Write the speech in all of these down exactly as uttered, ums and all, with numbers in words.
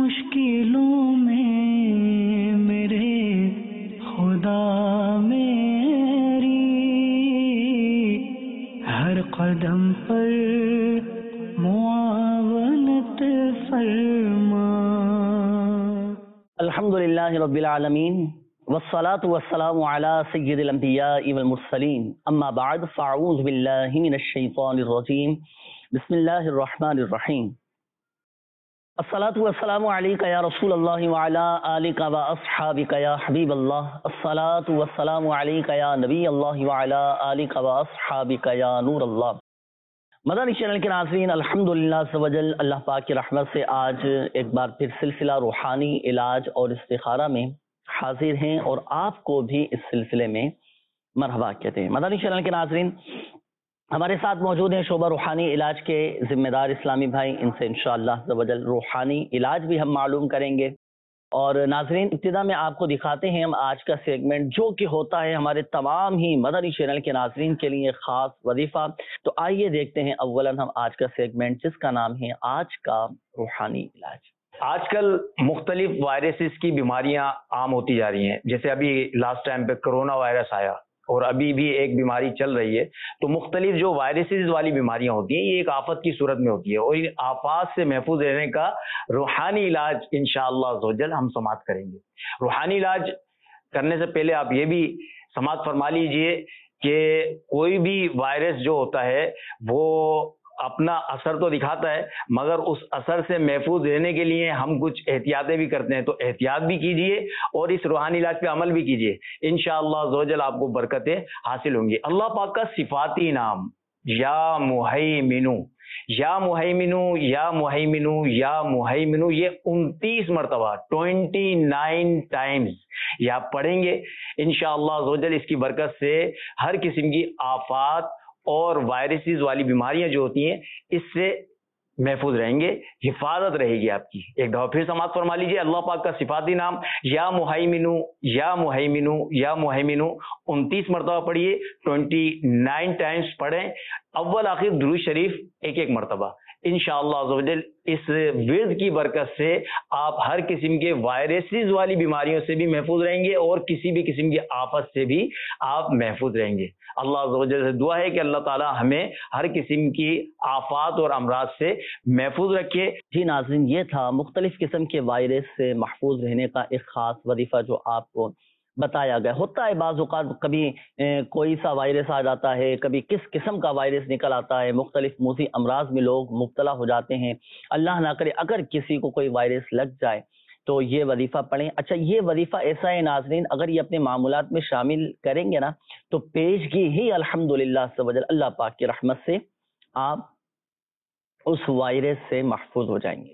मुश्किलों में मेरे खुदा मेरी हर कदम पर मुआवनत फरमा। अल्हम्दुलिल्लाहि रब्बिल आलमीन वस्सलातु वस्सलामु अला सय्यिदिल अंबिया'i वल मुरसलीन अम्मा बअद फ़अऊज़ु बिल्लाहि मिनश शैतानिर रजीम बिस्मिल्लाहिर रहमानिर रहीम। अस्सलातु वस्सलामु अलैका या रसूल अल्लाह व अला आलिका व अस्हाबिका या हबीब अल्लाह। अस्सलातु वस्सलामु अलैका या नबी अल्लाह व अला आलिका व अस्हाबिका या नूर अल्लाह। मदनी चैनल के नाज़रीन, अल्हम्दुलिल्लाह सवजल अल्लाह पाक की रहमत से आज एक बार फिर सिलसिला रूहानी इलाज और इस्तिखारा में हाजिर हैं और आपको भी इस सिलसिले में मरहबा कहते हैं। मदनी चैनल के नाज़रीन, हमारे साथ मौजूद हैं शोबा रूहानी इलाज के जिम्मेदार इस्लामी भाई। इनसे इंशाअल्लाह सवजल रूहानी इलाज भी हम मालूम करेंगे। और नाज़रीन, इब्तिदा में आपको दिखाते हैं हम आज का सेगमेंट, जो कि होता है हमारे तमाम ही मदनी चैनल के नाज़रीन के लिए ख़ास वजीफ़ा। तो आइए देखते हैं अव्वलन हम आज का सेगमेंट, जिसका नाम है आज का रूहानी इलाज। आजकल मुख्तलिफ वायरसेस की बीमारियां आम होती जा रही हैं। जैसे अभी लास्ट टाइम पे कोरोना वायरस आया और अभी भी एक बीमारी चल रही है। तो मुख्तलिफ जो वायरसेस वाली बीमारियां होती हैं, ये एक आफत की सूरत में होती है और इन आफात से महफूज रहने का रूहानी इलाज इंशाअल्लाह अज़्ज़वजल हम समाअत करेंगे। रूहानी इलाज करने से पहले आप ये भी समाअत फरमा लीजिए कि कोई भी वायरस जो होता है वो अपना असर तो दिखाता है, मगर उस असर से महफूज रहने के लिए हम कुछ एहतियातें भी करते हैं। तो एहतियात भी कीजिए और इस रूहानी इलाज पे अमल भी कीजिए। इंशाअल्लाह अज़्ज़वजल आपको बरकतें हासिल होंगी। अल्लाह पाक का सिफाती नाम या मुहैमिनु, या मुहैमिनु, या मुहैमिनु, या मुहैमिनु, ये उनतीस मरतबा ट्वेंटी नाइन टाइम्स ये आप पढ़ेंगे इंशाअल्लाह अज़्ज़वजल। इसकी बरकत से हर किस्म की आफात और वायरसेस वाली बीमारियां जो होती हैं इससे महफूज रहेंगे, हिफाजत रहेगी आपकी। एक दफा फिर समाअत फरमा लीजिए। अल्लाह पाक का सिफाती नाम या मुहैमिनु, या मुहैमिनु, या मुहैमिनु उनतीस मरतबा पढ़िए, ट्वेंटी नाइन टाइम्स पढ़ें। अव्वल आखिर दुरूद शरीफ एक एक मरतबा। इंशाअल्लाह अज़्ज़वजल इस विर्द की बरकत से आप हर किस्म के वायरसेस वाली बीमारियों से भी महफूज रहेंगे और किसी भी किस्म की आफत से भी आप महफूज रहेंगे। अल्लाह अज़्ज़वजल से दुआ है कि अल्लाह ताला हमें हर किस्म की आफात और अमराज से महफूज रखे। जी नाज़रीन, ये था मुख्तलिफ किस्म के वायरस से महफूज रहने का एक ख़ास वजीफ़ा जो आपको बताया गया। होता है बाज़ औक़ात कभी ए, कोई सा वायरस आ जाता है, कभी किस किस्म का वायरस निकल आता है, मुख्तलिफ मूसी अमराज में लोग मुब्तला हो जाते हैं। अल्लाह ना करे अगर किसी को कोई वायरस लग जाए तो ये वजीफ़ा पढ़ें। अच्छा, ये वजीफ़ा ऐसा है नाज़रीन, अगर ये अपने मामूलात में शामिल करेंगे ना तो पेशगी ही अल्हम्दुलिल्लाह सवजल अल्लाह पाक की रहमत से आप उस वायरस से महफूज हो जाएंगे।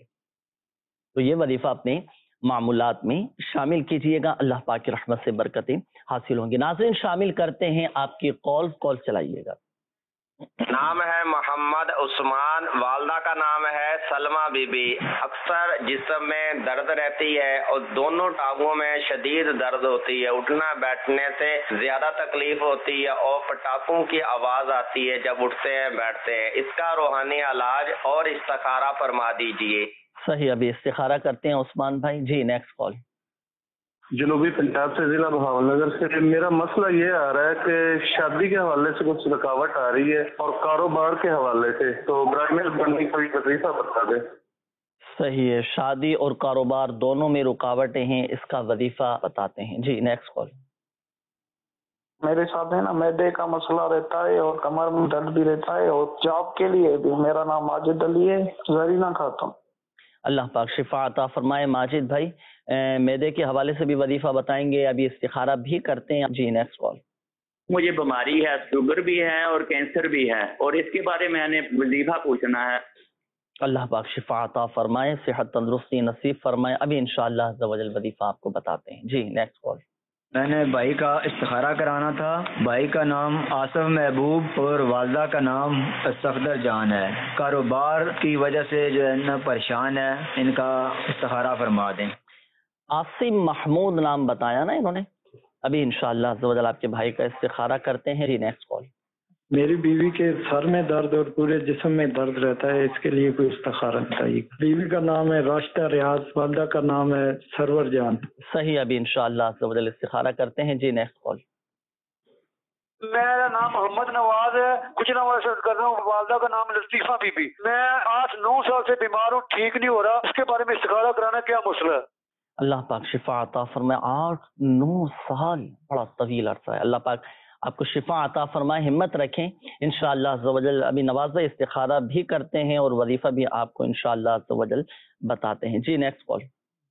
तो ये वजीफ़ा अपने मामूलात में शामिल कीजिएगा, अल्लाह पाक की रहमत से बरकतें हासिल होंगी। नाज़रीन, शामिल करते हैं आपकी कॉल कॉल चलाइएगा। नाम है मोहम्मद उस्मान, वालदा का नाम है सलमा बीबी। अक्सर जिस्म में दर्द रहती है और दोनों टांगों में शदीद दर्द होती है। उठना बैठने से ज्यादा तकलीफ होती है और पटाखों की आवाज आती है जब उठते हैं बैठते हैं। इसका रूहानी इलाज और इस्तिखारा फरमा दीजिए। सही, अभी इस्तिखारा करते हैं उस्मान भाई। जी, नेक्स्ट कॉल। जनूबी पंजाब से जिला बहावलनगर से। मेरा मसला ये आ रहा है कि शादी के हवाले से कुछ रुकावट आ रही है और कारोबार के हवाले से, तो ब्राह्मण बनने कोई वजीफा बता दे। सही है, शादी और कारोबार दोनों में रुकावटें हैं, इसका वजीफा बताते हैं। जी, नेक्स्ट कॉल। मेरे साथ है ना मैदे का मसला रहता है और कमर में दर्द भी रहता है और जॉब के लिए भी। मेरा नाम माजिद अली है, जरीना खाता हूँ। अल्लाह पाक शिफा अता फरमाए। माजिद भाई, मैदे के हवाले से भी वजीफा बताएंगे, अभी इस्तिखारा भी करते हैं। जी, नेक्स्ट कॉल। मुझे बीमारी है, शुगर भी है और कैंसर भी है और इसके बारे में मैंने वजीफा पूछना है। अल्लाह पाक शिफा अता फरमाए, सेहत तंदुरुस्ती नसीब फरमाए। अभी इंशाअल्लाह अज़्ज़ व जल वजीफा आपको बताते हैं। जी, नेक्स्ट कॉल। मैंने भाई का इस्तिखारा कराना था। भाई का नाम आसफ महबूब और वालदा का नाम सफदर जान है। कारोबार की वजह से जो है ना परेशान है, इनका इस्तिखारा फरमा दें। आसिम महमूद नाम बताया ना इन्होंने। अभी इंशाअल्लाह अज़्ज़ व जल आपके भाई का इस्तिखारा करते हैं। जी, नेक्स्ट कॉल। میری بیوی کے سر میں درد اور پورے جسم میں درد رہتا ہے، اس کے لیے کوئی استخارہ بتائیے۔ بیوی کا نام ہے راشدہ ریاض، والدہ کا نام ہے سرور جان۔ صحیح، ابھی انشاءاللہ عز و جل استخارہ کرتے ہیں۔ جی نیکسٹ کال۔ میرا نام محمد نواز ہے، گجرانوالہ سے کر رہا ہوں، والدہ کا نام لطیفہ بی بی۔ میں آٹھ نو سال سے بیمار ہوں، ٹھیک نہیں ہو رہا، اس کے بارے میں استخارہ کرانا کیا مسئلہ ہے؟ اللہ پاک شفا عطا فرمائے۔ آٹھ نو سال بڑا طویل عرصہ ہے، اللہ پاک آپ کو شفا عطا فرمائے، ہمت رکھیں انشاءاللہ عز و جل۔ ابھی نواز بھائی استخارہ بھی کرتے ہیں اور وظیفہ بھی آپ کو انشاءاللہ عز و جل بتاتے ہیں۔ جی نیکسٹ کال۔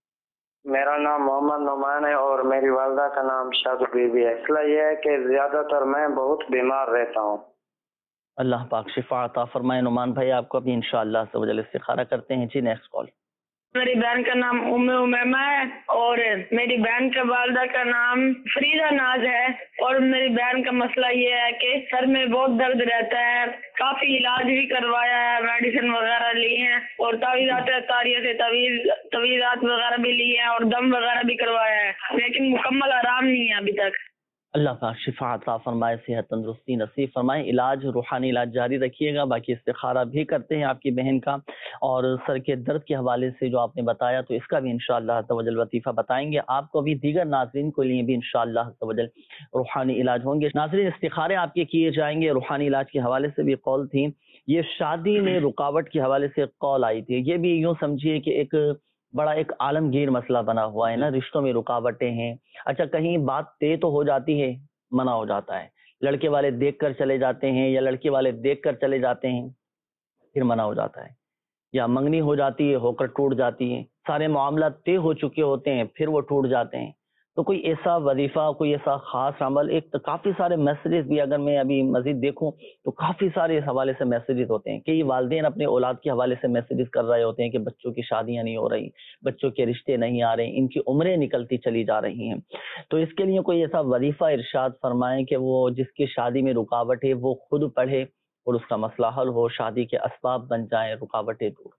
میرا نام محمد نعمان ہے اور میری والدہ کا نام شاد بی بی ہے۔ مسئلہ یہ ہے کہ زیادہ تر میں بہت بیمار رہتا ہوں۔ اللہ پاک شفا عطا فرمائے۔ نعمان بھائی آپ کو ابھی انشاءاللہ عز و جل استخارہ کرتے ہیں۔ جی نیکسٹ کال۔ میری بہن کا نام ام امیمہ ہے اور میری بہن کے والدہ کا نام فریدہ ناز ہے، اور میری بہن کا مسئلہ یہ ہے کہ سر میں بہت درد رہتا ہے، کافی علاج بھی کروایا ہے، میڈیسن وغیرہ لی ہیں اور تعویذات تاریہ سے تعویذ تعویذات وغیرہ بھی لی ہیں اور دم وغیرہ بھی کروایا ہے، لیکن مکمل آرام نہیں ہے ابھی تک۔ اللہ پاک شفا عطا فرمائے، صحت تندرستی نصیب فرمائے۔ علاج روحانی علاج جاری رکھیے گا، باقی استخارہ بھی کرتے ہیں آپ کی بہن کا، اور سر کے درد کے حوالے سے جو آپ نے بتایا تو اس کا بھی انشاءاللہ عز و جل وظیفہ بتائیں گے آپ کو، بھی دیگر ناظرین کے لیے بھی انشاءاللہ عز و جل روحانی علاج ہوں گے۔ ناظرین استخارے آپ کے کیے جائیں گے، روحانی علاج کے حوالے سے بھی کال تھی، یہ شادی میں رکاوٹ کے حوالے سے کال آئی تھی، یہ بھی یوں سمجھیے کہ ایک بڑا ایک عالمگیر مسئلہ بنا ہوا ہے نا، رشتوں میں رکاوٹیں ہیں۔ اچھا کہیں بات طے تو ہو جاتی ہے، منع ہو جاتا ہے، لڑکے والے دیکھ کر چلے جاتے ہیں یا لڑکی والے دیکھ کر چلے جاتے ہیں، پھر منع ہو جاتا ہے، یا منگنی ہو جاتی ہے ہو کر ٹوٹ جاتی ہے، سارے معاملات طے ہو چکے ہوتے ہیں پھر وہ ٹوٹ جاتے ہیں۔ تو کوئی ایسا وظیفہ، کوئی ایسا خاص عمل، ایک تو کافی سارے میسیجز بھی اگر میں ابھی مزید دیکھوں تو کافی سارے اس حوالے سے میسیجز ہوتے ہیں کہ یہ والدین اپنے اولاد کے حوالے سے میسیجز کر رہے ہوتے ہیں کہ بچوں کی شادیاں نہیں ہو رہی، بچوں کے رشتے نہیں آ رہے، ان کی عمریں نکلتی چلی جا رہی ہیں۔ تو اس کے لیے کوئی ایسا وظیفہ ارشاد فرمائیں کہ وہ جس کی شادی میں رکاوٹ ہے وہ خود پڑھے اور اس کا مسئلہ حل ہو، شادی کے اسباب بن جائیں، رکاوٹیں دور۔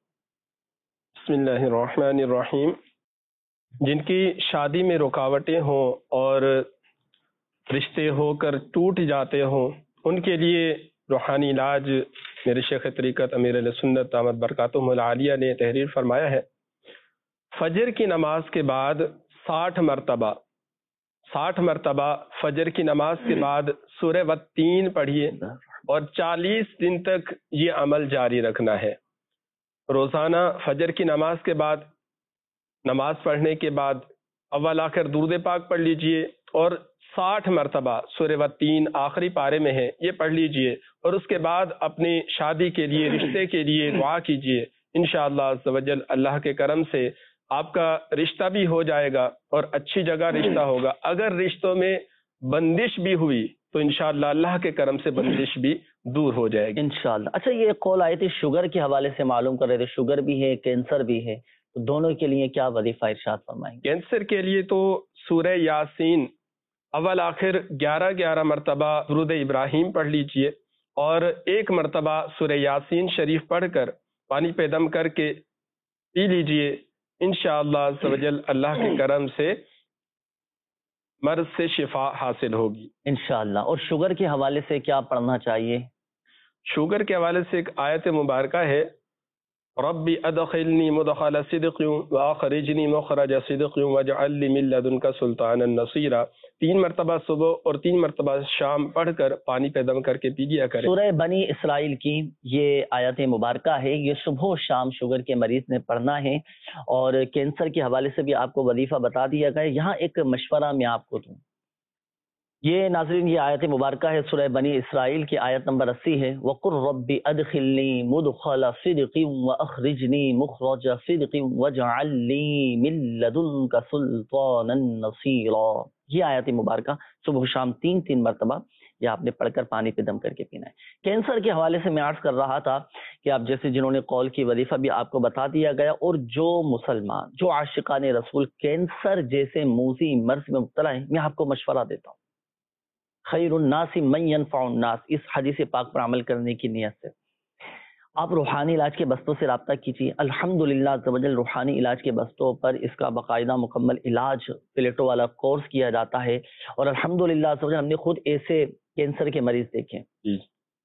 بسم اللہ الرحمن الرحیم۔ جن کی شادی میں رکاوٹیں ہوں اور رشتے ہو کر ٹوٹ جاتے ہوں، ان کے لیے روحانی علاج میرے شیخ طریقت امیر اہل سنت دامت برکاتہم العالیہ نے تحریر فرمایا ہے۔ فجر کی نماز کے بعد ساٹھ مرتبہ ساٹھ مرتبہ فجر کی نماز کے بعد سورہ والتین پڑھیے اور چالیس دن تک یہ عمل جاری رکھنا ہے۔ روزانہ فجر کی نماز کے بعد، نماز پڑھنے کے بعد اول آخر درود پاک پڑھ لیجئے اور ساٹھ مرتبہ سورہ والتین آخری پارے میں ہے یہ پڑھ لیجئے، اور اس کے بعد اپنی شادی کے لیے، رشتے کے لیے دعا کیجئے۔ انشاءاللہ عز و جل اللہ کے کرم سے آپ کا رشتہ بھی ہو جائے گا اور اچھی جگہ رشتہ ہوگا۔ اگر رشتوں میں بندش بھی ہوئی تو انشاءاللہ اللہ کے کرم سے بندش بھی دور ہو جائے گی انشاءاللہ۔ اچھا یہ کال آئی تھی شوگر کے حوالے سے، معلوم کر رہے تھے شوگر بھی ہے، کینسر بھی ہے، تو دونوں کے لیے کیا وظیفہ ارشاد فرمائیں گے؟ کینسر کے لیے تو سورہ یاسین اول آخر گیارہ گیارہ مرتبہ درود ابراہیم پڑھ لیجئے اور ایک مرتبہ سورہ یاسین شریف پڑھ کر پانی پہ دم کر کے پی لیجئے۔ انشاءاللہ عز و جل اللہ کے کرم سے مرض سے شفا حاصل ہوگی انشاءاللہ۔ اور شوگر کے حوالے سے کیا پڑھنا چاہیے؟ شوگر کے حوالے سے ایک آیت مبارکہ ہے، ربی ادخلنی مدخل صدق واخرجنی مخرج صدق واجعل لی من لدنک سلطانا نصیرا۔ تین مرتبہ صبح اور تین مرتبہ شام پڑھ کر پانی پہ دم کر کے پی لیا کریں۔ سورہ بنی اسرائیل کی یہ آیت مبارکہ ہے، یہ صبح و شام شوگر کے مریض نے پڑھنا ہے، اور کینسر کے حوالے سے بھی آپ کو وظیفہ بتا دیا گیا۔ یہاں ایک مشورہ میں آپ کو دوں، یہ ناظرین یہ آیت مبارکہ ہے سورہ بنی اسرائیل کی آیت نمبر اسی ہے، وَقُلْ رَبِّ أَدْخِلْنِي مُدْخَلَ صِدْقٍ وَأَخْرِجْنِي مُخْرَجَ صِدْقٍ وَاجْعَلْ لِي مِن لَّدُنكَ سُلْطَانًا نَصِيرًا۔ یہ آیت مبارکہ صبح و شام تین تین مرتبہ یہ آپ نے پڑھ کر پانی پہ دم کر کے پینا ہے۔ کینسر کے حوالے سے میں عرض کر رہا تھا کہ آپ جیسے جنہوں نے کال کی وظیفہ بھی آپ کو بتا دیا گیا، اور جو مسلمان جو عاشقان رسول کینسر جیسے موذی مرض میں مبتلا ہیں، میں آپ کو مشورہ دیتا ہوں، خیر الناس من ينفع الناس، اس حدیث پاک پر عمل کرنے کی نیت سے آپ روحانی علاج کے بستوں سے رابطہ کیجیے۔ الحمدللہ عز و جل روحانی علاج کے بستوں پر اس کا باقاعدہ مکمل علاج پلیٹوں والا کورس کیا جاتا ہے، اور الحمدللہ عز و جل ہم نے خود ایسے کینسر کے مریض دیکھے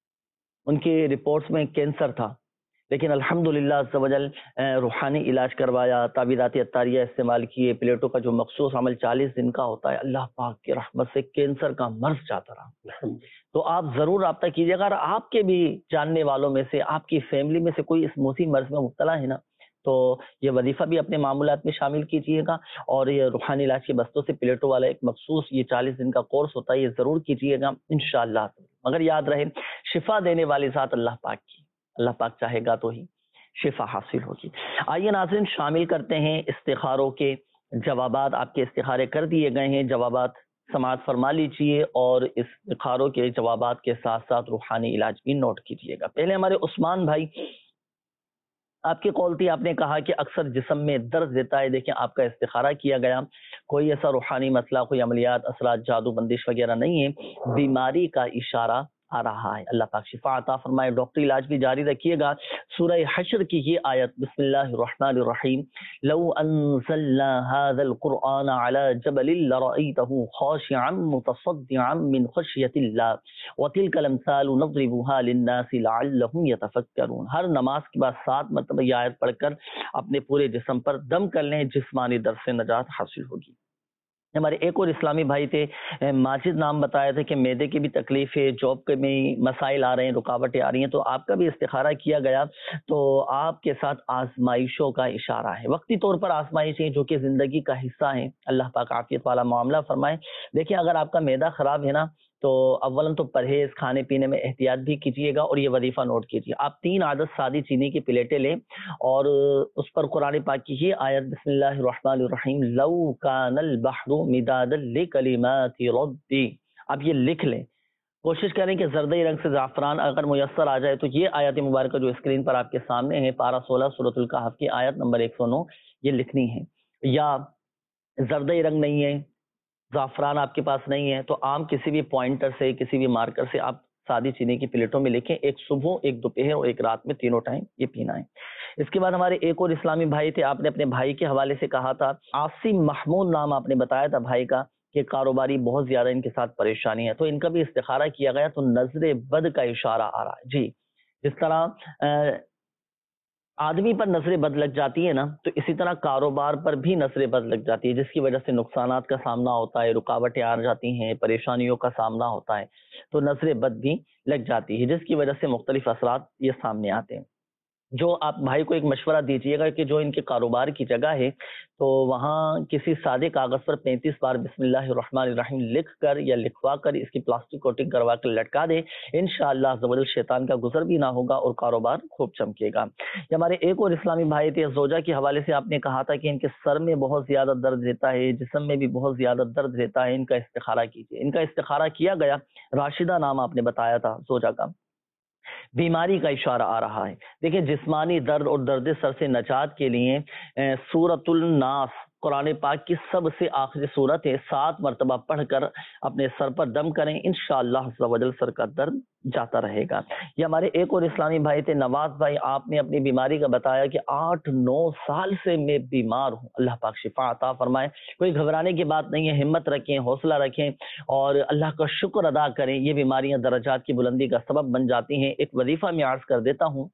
ان کی رپورٹس میں کینسر تھا، لیکن الحمدللہ عز و جل روحانی علاج کروایا، تعویذات عطاریہ استعمال کیے، پلیٹوں کا جو مخصوص عمل چالیس دن کا ہوتا ہے، اللہ پاک کی رحمت سے کینسر کا مرض جاتا رہا۔ تو آپ ضرور رابطہ کیجیے گا، اگر آپ کے بھی جاننے والوں میں سے، آپ کی فیملی میں سے کوئی اس موسی مرض میں مبتلا ہے نا، تو یہ وظیفہ بھی اپنے معمولات میں شامل کیجیے گا، اور یہ روحانی علاج کے بستوں سے پلیٹوں والا ایک مخصوص یہ چالیس دن کا کورس ہوتا ہے، یہ ضرور کیجیے گا انشاءاللہ۔ مگر یاد رہے شفا دینے والی ذات اللہ پاک کی، اللہ پاک چاہے گا تو ہی شفا حاصل ہوگی۔ آئیے ناظرین شامل کرتے ہیں استخاروں کے جوابات، آپ کے استخارے کر دیے گئے ہیں، جوابات سماعت فرما لیجیے اور استخاروں کے جوابات کے ساتھ ساتھ روحانی علاج بھی نوٹ کیجیے گا۔ پہلے ہمارے عثمان بھائی، آپ کی قول تھی، آپ نے کہا کہ اکثر جسم میں درد دیتا ہے۔ دیکھیں آپ کا استخارہ کیا گیا، کوئی ایسا روحانی مسئلہ، کوئی عملیات، اثرات، جادو بندش وغیرہ نہیں ہے، بیماری کا اشارہ آ رہا ہے۔ اللہ پاک شفا عطا فرمائے، ڈاکٹری علاج بھی جاری رکھیے گا۔ سورہ حشر کی یہ آیت، بسم اللہ الرحمن الرحیم، لو انزلنا هذا القرآن على جبل لرأيته خاشعا متصدعا من خشیۃ اللہ وتلك الامثال نضربها للناس لعلهم يتفکرون۔ ہر نماز کے بعد سات مرتبہ یہ آیت پڑھ کر اپنے پورے جسم پر دم کر لیں، جسمانی درد سے نجات حاصل ہوگی۔ ہمارے ایک اور اسلامی بھائی تھے، ماجد نام بتایا تھا کہ معدے کی بھی تکلیف ہے، جاب کے میں مسائل آ رہے ہیں، رکاوٹیں آ رہی ہیں، تو آپ کا بھی استخارہ کیا گیا، تو آپ کے ساتھ آزمائشوں کا اشارہ ہے، وقتی طور پر آزمائشیں جو کہ زندگی کا حصہ ہیں۔ اللہ پاک عافیت والا معاملہ فرمائے۔ دیکھیں اگر آپ کا معدہ خراب ہے نا، تو اولاً تو پرہیز، کھانے پینے میں احتیاط بھی کیجیے گا، اور یہ وظیفہ نوٹ کیجیے۔ آپ تین عادت سادی چینی کی پلیٹیں لیں اور اس پر قرآن پاک کی یہ آیت، بسم اللہ الرحمن الرحیم، لو کان البحر مدادا لکلمات ربی، آپ یہ لکھ لیں۔ کوشش کریں کہ زردی رنگ سے زعفران اگر میسر آ جائے تو یہ آیت مبارکہ جو اسکرین پر آپ کے سامنے ہے، پارہ سولہ سورۃ الکہف کی آیت نمبر ایک سو نو، یہ لکھنی ہے۔ یا زردی رنگ نہیں ہے، زعفران آپ کے پاس نہیں ہے، تو عام کسی بھی پوائنٹر سے، کسی بھی مارکر سے آپ سادی چینی کی پلیٹوں میں لکھیں، ایک صبح، ایک دوپہر اور ایک رات میں، تینوں ٹائم یہ پینا ہے۔ اس کے بعد ہمارے ایک اور اسلامی بھائی تھے، آپ نے اپنے بھائی کے حوالے سے کہا تھا، عاصم محمود نام آپ نے بتایا تھا بھائی کا، کہ کاروباری بہت زیادہ ان کے ساتھ پریشانی ہے، تو ان کا بھی استخارہ کیا گیا، تو نظر بد کا اشارہ آ رہا ہے۔ جی، جس طرح آدمی پر نظر بد لگ جاتی ہے نا، تو اسی طرح کاروبار پر بھی نظر بد لگ جاتی ہے، جس کی وجہ سے نقصانات کا سامنا ہوتا ہے، رکاوٹیں آ جاتی ہیں، پریشانیوں کا سامنا ہوتا ہے، تو نظر بد بھی لگ جاتی ہے، جس کی وجہ سے مختلف اثرات یہ سامنے آتے ہیں۔ جو آپ بھائی کو ایک مشورہ دیجیے گا کہ جو ان کے کاروبار کی جگہ ہے، تو وہاں کسی سادے کاغذ پر پینتیس بار بسم اللہ الرحمن الرحیم لکھ کر یا لکھوا کر اس کی پلاسٹک کوٹنگ کروا کر لٹکا دے، انشاءاللہ عز و جل شیطان کا گزر بھی نہ ہوگا اور کاروبار خوب چمکے گا۔ یہ ہمارے ایک اور اسلامی بھائی تھے، زوجہ کے حوالے سے آپ نے کہا تھا کہ ان کے سر میں بہت زیادہ درد رہتا ہے، جسم میں بھی بہت زیادہ درد رہتا ہے، ان کا استخارہ کیجیے۔ ان کا استخارہ کیا گیا، راشدہ نام آپ نے بتایا تھا زوجہ کا، بیماری کا اشارہ آ رہا ہے۔ دیکھیں جسمانی درد اور درد سر سے نجات کے لیے سورۃ الناس قرآن پاک کی سب سے آخری صورت ہے، سات مرتبہ پڑھ کر اپنے سر پر دم کریں، انشاءاللہ عز و جل سر کا درد جاتا رہے گا۔ یہ ہمارے ایک اور اسلامی بھائی تھے نواز بھائی، آپ نے اپنی بیماری کا بتایا کہ آٹھ نو سال سے میں بیمار ہوں، اللہ پاک شفا عطا فرمائے۔ کوئی گھبرانے کی بات نہیں ہے، ہمت رکھیں، حوصلہ رکھیں اور اللہ کا شکر ادا کریں۔ یہ بیماریاں درجات کی بلندی کا سبب بن جاتی ہیں۔ ایک وظیفہ میں عرض کر دیتا ہوں،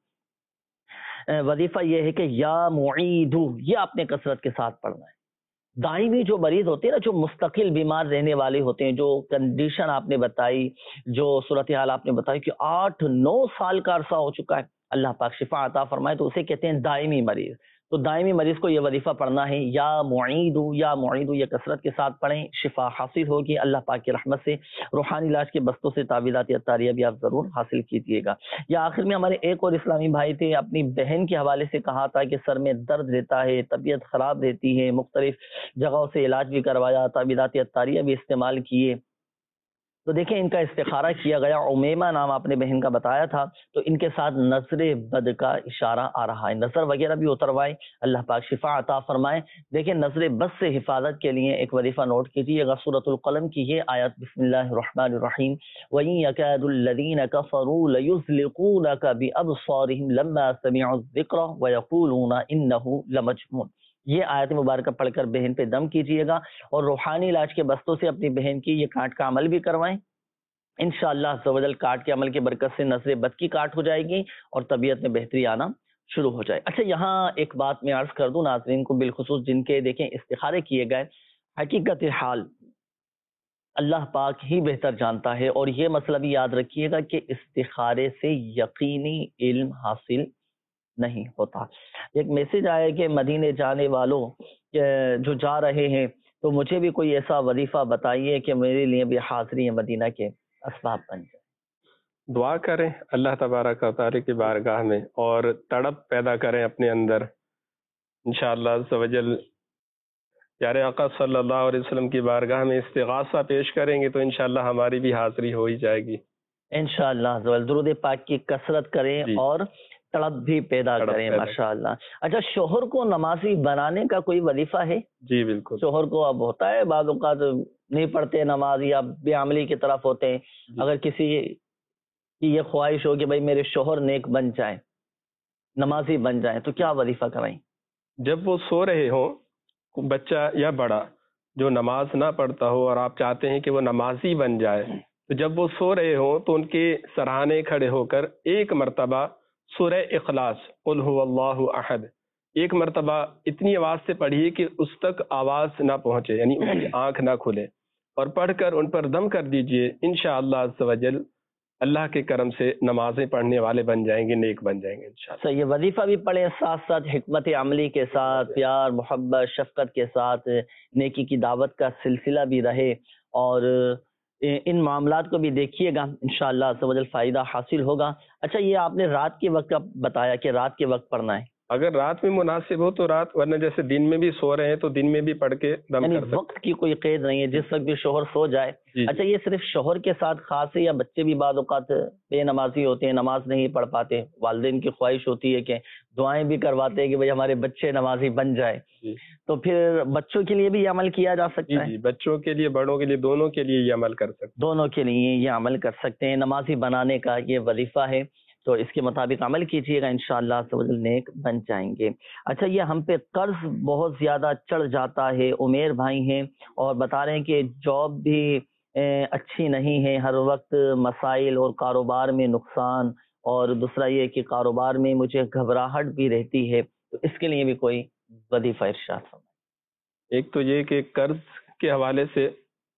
وظیفہ یہ ہے کہ یا معیدو، یہ آپ نے کثرت کے ساتھ پڑھنا ہے۔ دائمی جو مریض ہوتے ہیں نا، جو مستقل بیمار رہنے والے ہوتے ہیں، جو کنڈیشن آپ نے بتائی، جو صورتحال آپ نے بتائی کہ آٹھ نو سال کا عرصہ ہو چکا ہے، اللہ پاک شفا عطا فرمائے، تو اسے کہتے ہیں دائمی مریض۔ تو دائمی مریض کو یہ وظیفہ پڑھنا ہے، یا معیدو یا معیدو، یہ کثرت کے ساتھ پڑھیں، شفا حاصل ہوگی اللہ پاک کی رحمت سے۔ روحانی علاج کے بستوں سے تعویذات عطاریہ بھی آپ ضرور حاصل کیجیے گا۔ یا آخر میں ہمارے ایک اور اسلامی بھائی تھے، اپنی بہن کے حوالے سے کہا تھا کہ سر میں درد رہتا ہے، طبیعت خراب رہتی ہے، مختلف جگہوں سے علاج بھی کروایا، تعویذات عطاریہ بھی استعمال کیے، تو دیکھیں ان کا استخارہ کیا گیا، عمیمہ نام آپ نے بہن کا بتایا تھا، تو ان کے ساتھ نظر بد کا اشارہ آ رہا ہے، نظر وغیرہ بھی اتروائے، اللہ پاک شفا عطا فرمائے۔ دیکھیں نظر بد سے حفاظت کے لیے ایک وظیفہ نوٹ کیجیے گا، سورۃ القلم کی یہ آیت، بسم اللہ الرحمن الرحیم، وَإِن يَكَادُ الَّذِينَ كَفَرُوا لَيُزْلِقُونَكَ بِأَبْصَارِهِمْ لَمَّا سَمِعُوا الذِّكْرَ وَيَقُولُونَ إِنَّهُ لَمَجْنُونٌ۔ یہ آیت مبارکہ پڑھ کر بہن پہ دم کیجیے گا، اور روحانی علاج کے بستوں سے اپنی بہن کی یہ کانٹ کا عمل بھی کروائیں، انشاءاللہ عز و جل کاٹ کے عمل کی برکت سے نظر بد کی کاٹ ہو جائے گی اور طبیعت میں بہتری آنا شروع ہو جائے. اچھا یہاں ایک بات میں عرض کر دوں ناظرین کو بالخصوص جن کے دیکھیں استخارے کیے گئے، حقیقت حال اللہ پاک ہی بہتر جانتا ہے، اور یہ مسئلہ بھی یاد رکھیے گا کہ استخارے سے یقینی علم حاصل نہیں ہوتا. ایک میسج آیا کہ مدینے جانے والوں جو جا رہے ہیں تو مجھے بھی کوئی ایسا وظیفہ بتائیے کہ میرے لیے بھی حاضری مدینہ کے اسباب بن جائے. دعا کریں اللہ تبارک و تعالی کی بارگاہ میں اور تڑپ پیدا کریں اپنے اندر. انشاءاللہ عز و جل پیارے آقا صلی اللہ علیہ وسلم کی بارگاہ میں استغاثہ پیش کریں گے تو انشاءاللہ ہماری بھی حاضری ہو ہی جائے گی. انشاءاللہ عز و جل درود پاک کی کثرت کریں جی. اور تڑپ بھی پیدا تڑپ کریں ماشاءاللہ. اچھا شوہر کو نمازی بنانے کا کوئی وظیفہ ہے؟ جی بالکل. شوہر کو اب ہوتا ہے بعض اوقات نہیں پڑھتے نماز یا بے عملی کی طرف ہوتے ہیں جی. اگر کسی کی یہ خواہش ہو کہ بھائی میرے شوہر نیک بن جائیں، نمازی بن جائیں، تو کیا وظیفہ کرائیں؟ جب وہ سو رہے ہوں بچہ یا بڑا جو نماز نہ پڑھتا ہو اور آپ چاہتے ہیں کہ وہ نمازی بن جائے، تو جب وہ سو رہے ہوں تو ان کے سرہانے کھڑے ہو کر ایک مرتبہ سورہ اخلاص قل هو اللہ احد ایک مرتبہ اتنی آواز سے پڑھیے کہ اس تک آواز نہ پہنچے، یعنی ان کی آنکھ نہ کھلے، اور پڑھ کر ان پر دم کر دیجئے. انشاءاللہ عز و جل اللہ کے کرم سے نمازیں پڑھنے والے بن جائیں گے، نیک بن جائیں گے انشاءاللہ. یہ وظیفہ بھی پڑھیں ساتھ ساتھ حکمت عملی کے ساتھ، پیار محبت شفقت کے ساتھ نیکی کی دعوت کا سلسلہ بھی رہے، اور ان معاملات کو بھی دیکھیے گا انشاءاللہ عز و جل فائدہ حاصل ہوگا. اچھا یہ آپ نے رات کے وقت کا بتایا کہ رات کے وقت پڑھنا ہے، اگر رات میں مناسب ہو تو رات، ورنہ جیسے دن میں بھی سو رہے ہیں تو دن میں بھی پڑھ کے دم یعنی کر سکتے. وقت کی کوئی قید نہیں ہے، جس وقت بھی شوہر سو جائے. جی. اچھا یہ صرف شوہر کے ساتھ خاص ہے یا بچے بھی بعض اوقات بے نمازی ہوتے ہیں، نماز نہیں پڑھ پاتے، والدین کی خواہش ہوتی ہے کہ دعائیں بھی کرواتے ہیں کہ بھائی ہمارے بچے نمازی بن جائے جی. تو پھر بچوں کے لیے بھی یہ عمل کیا جا سکتا ہے؟ جی بچوں کے لیے بڑوں کے لیے دونوں کے لیے یہ عمل کر سکتے ہیں. دونوں کے لیے یہ عمل کر سکتے ہیں. نمازی بنانے کا یہ وظیفہ ہے، تو اس کے مطابق عمل کیجیے گا انشاءاللہ عز و جل نیک بن جائیں گے. اچھا یہ ہم پہ قرض بہت زیادہ چڑھ جاتا ہے، عمیر بھائی ہیں اور بتا رہے ہیں کہ جاب بھی اچھی نہیں ہے، ہر وقت مسائل اور کاروبار میں نقصان، اور دوسرا یہ کہ کاروبار میں مجھے گھبراہٹ بھی رہتی ہے، تو اس کے لیے بھی کوئی وظیفہ ارشاد فرمائیں. ایک تو یہ کہ قرض کے حوالے سے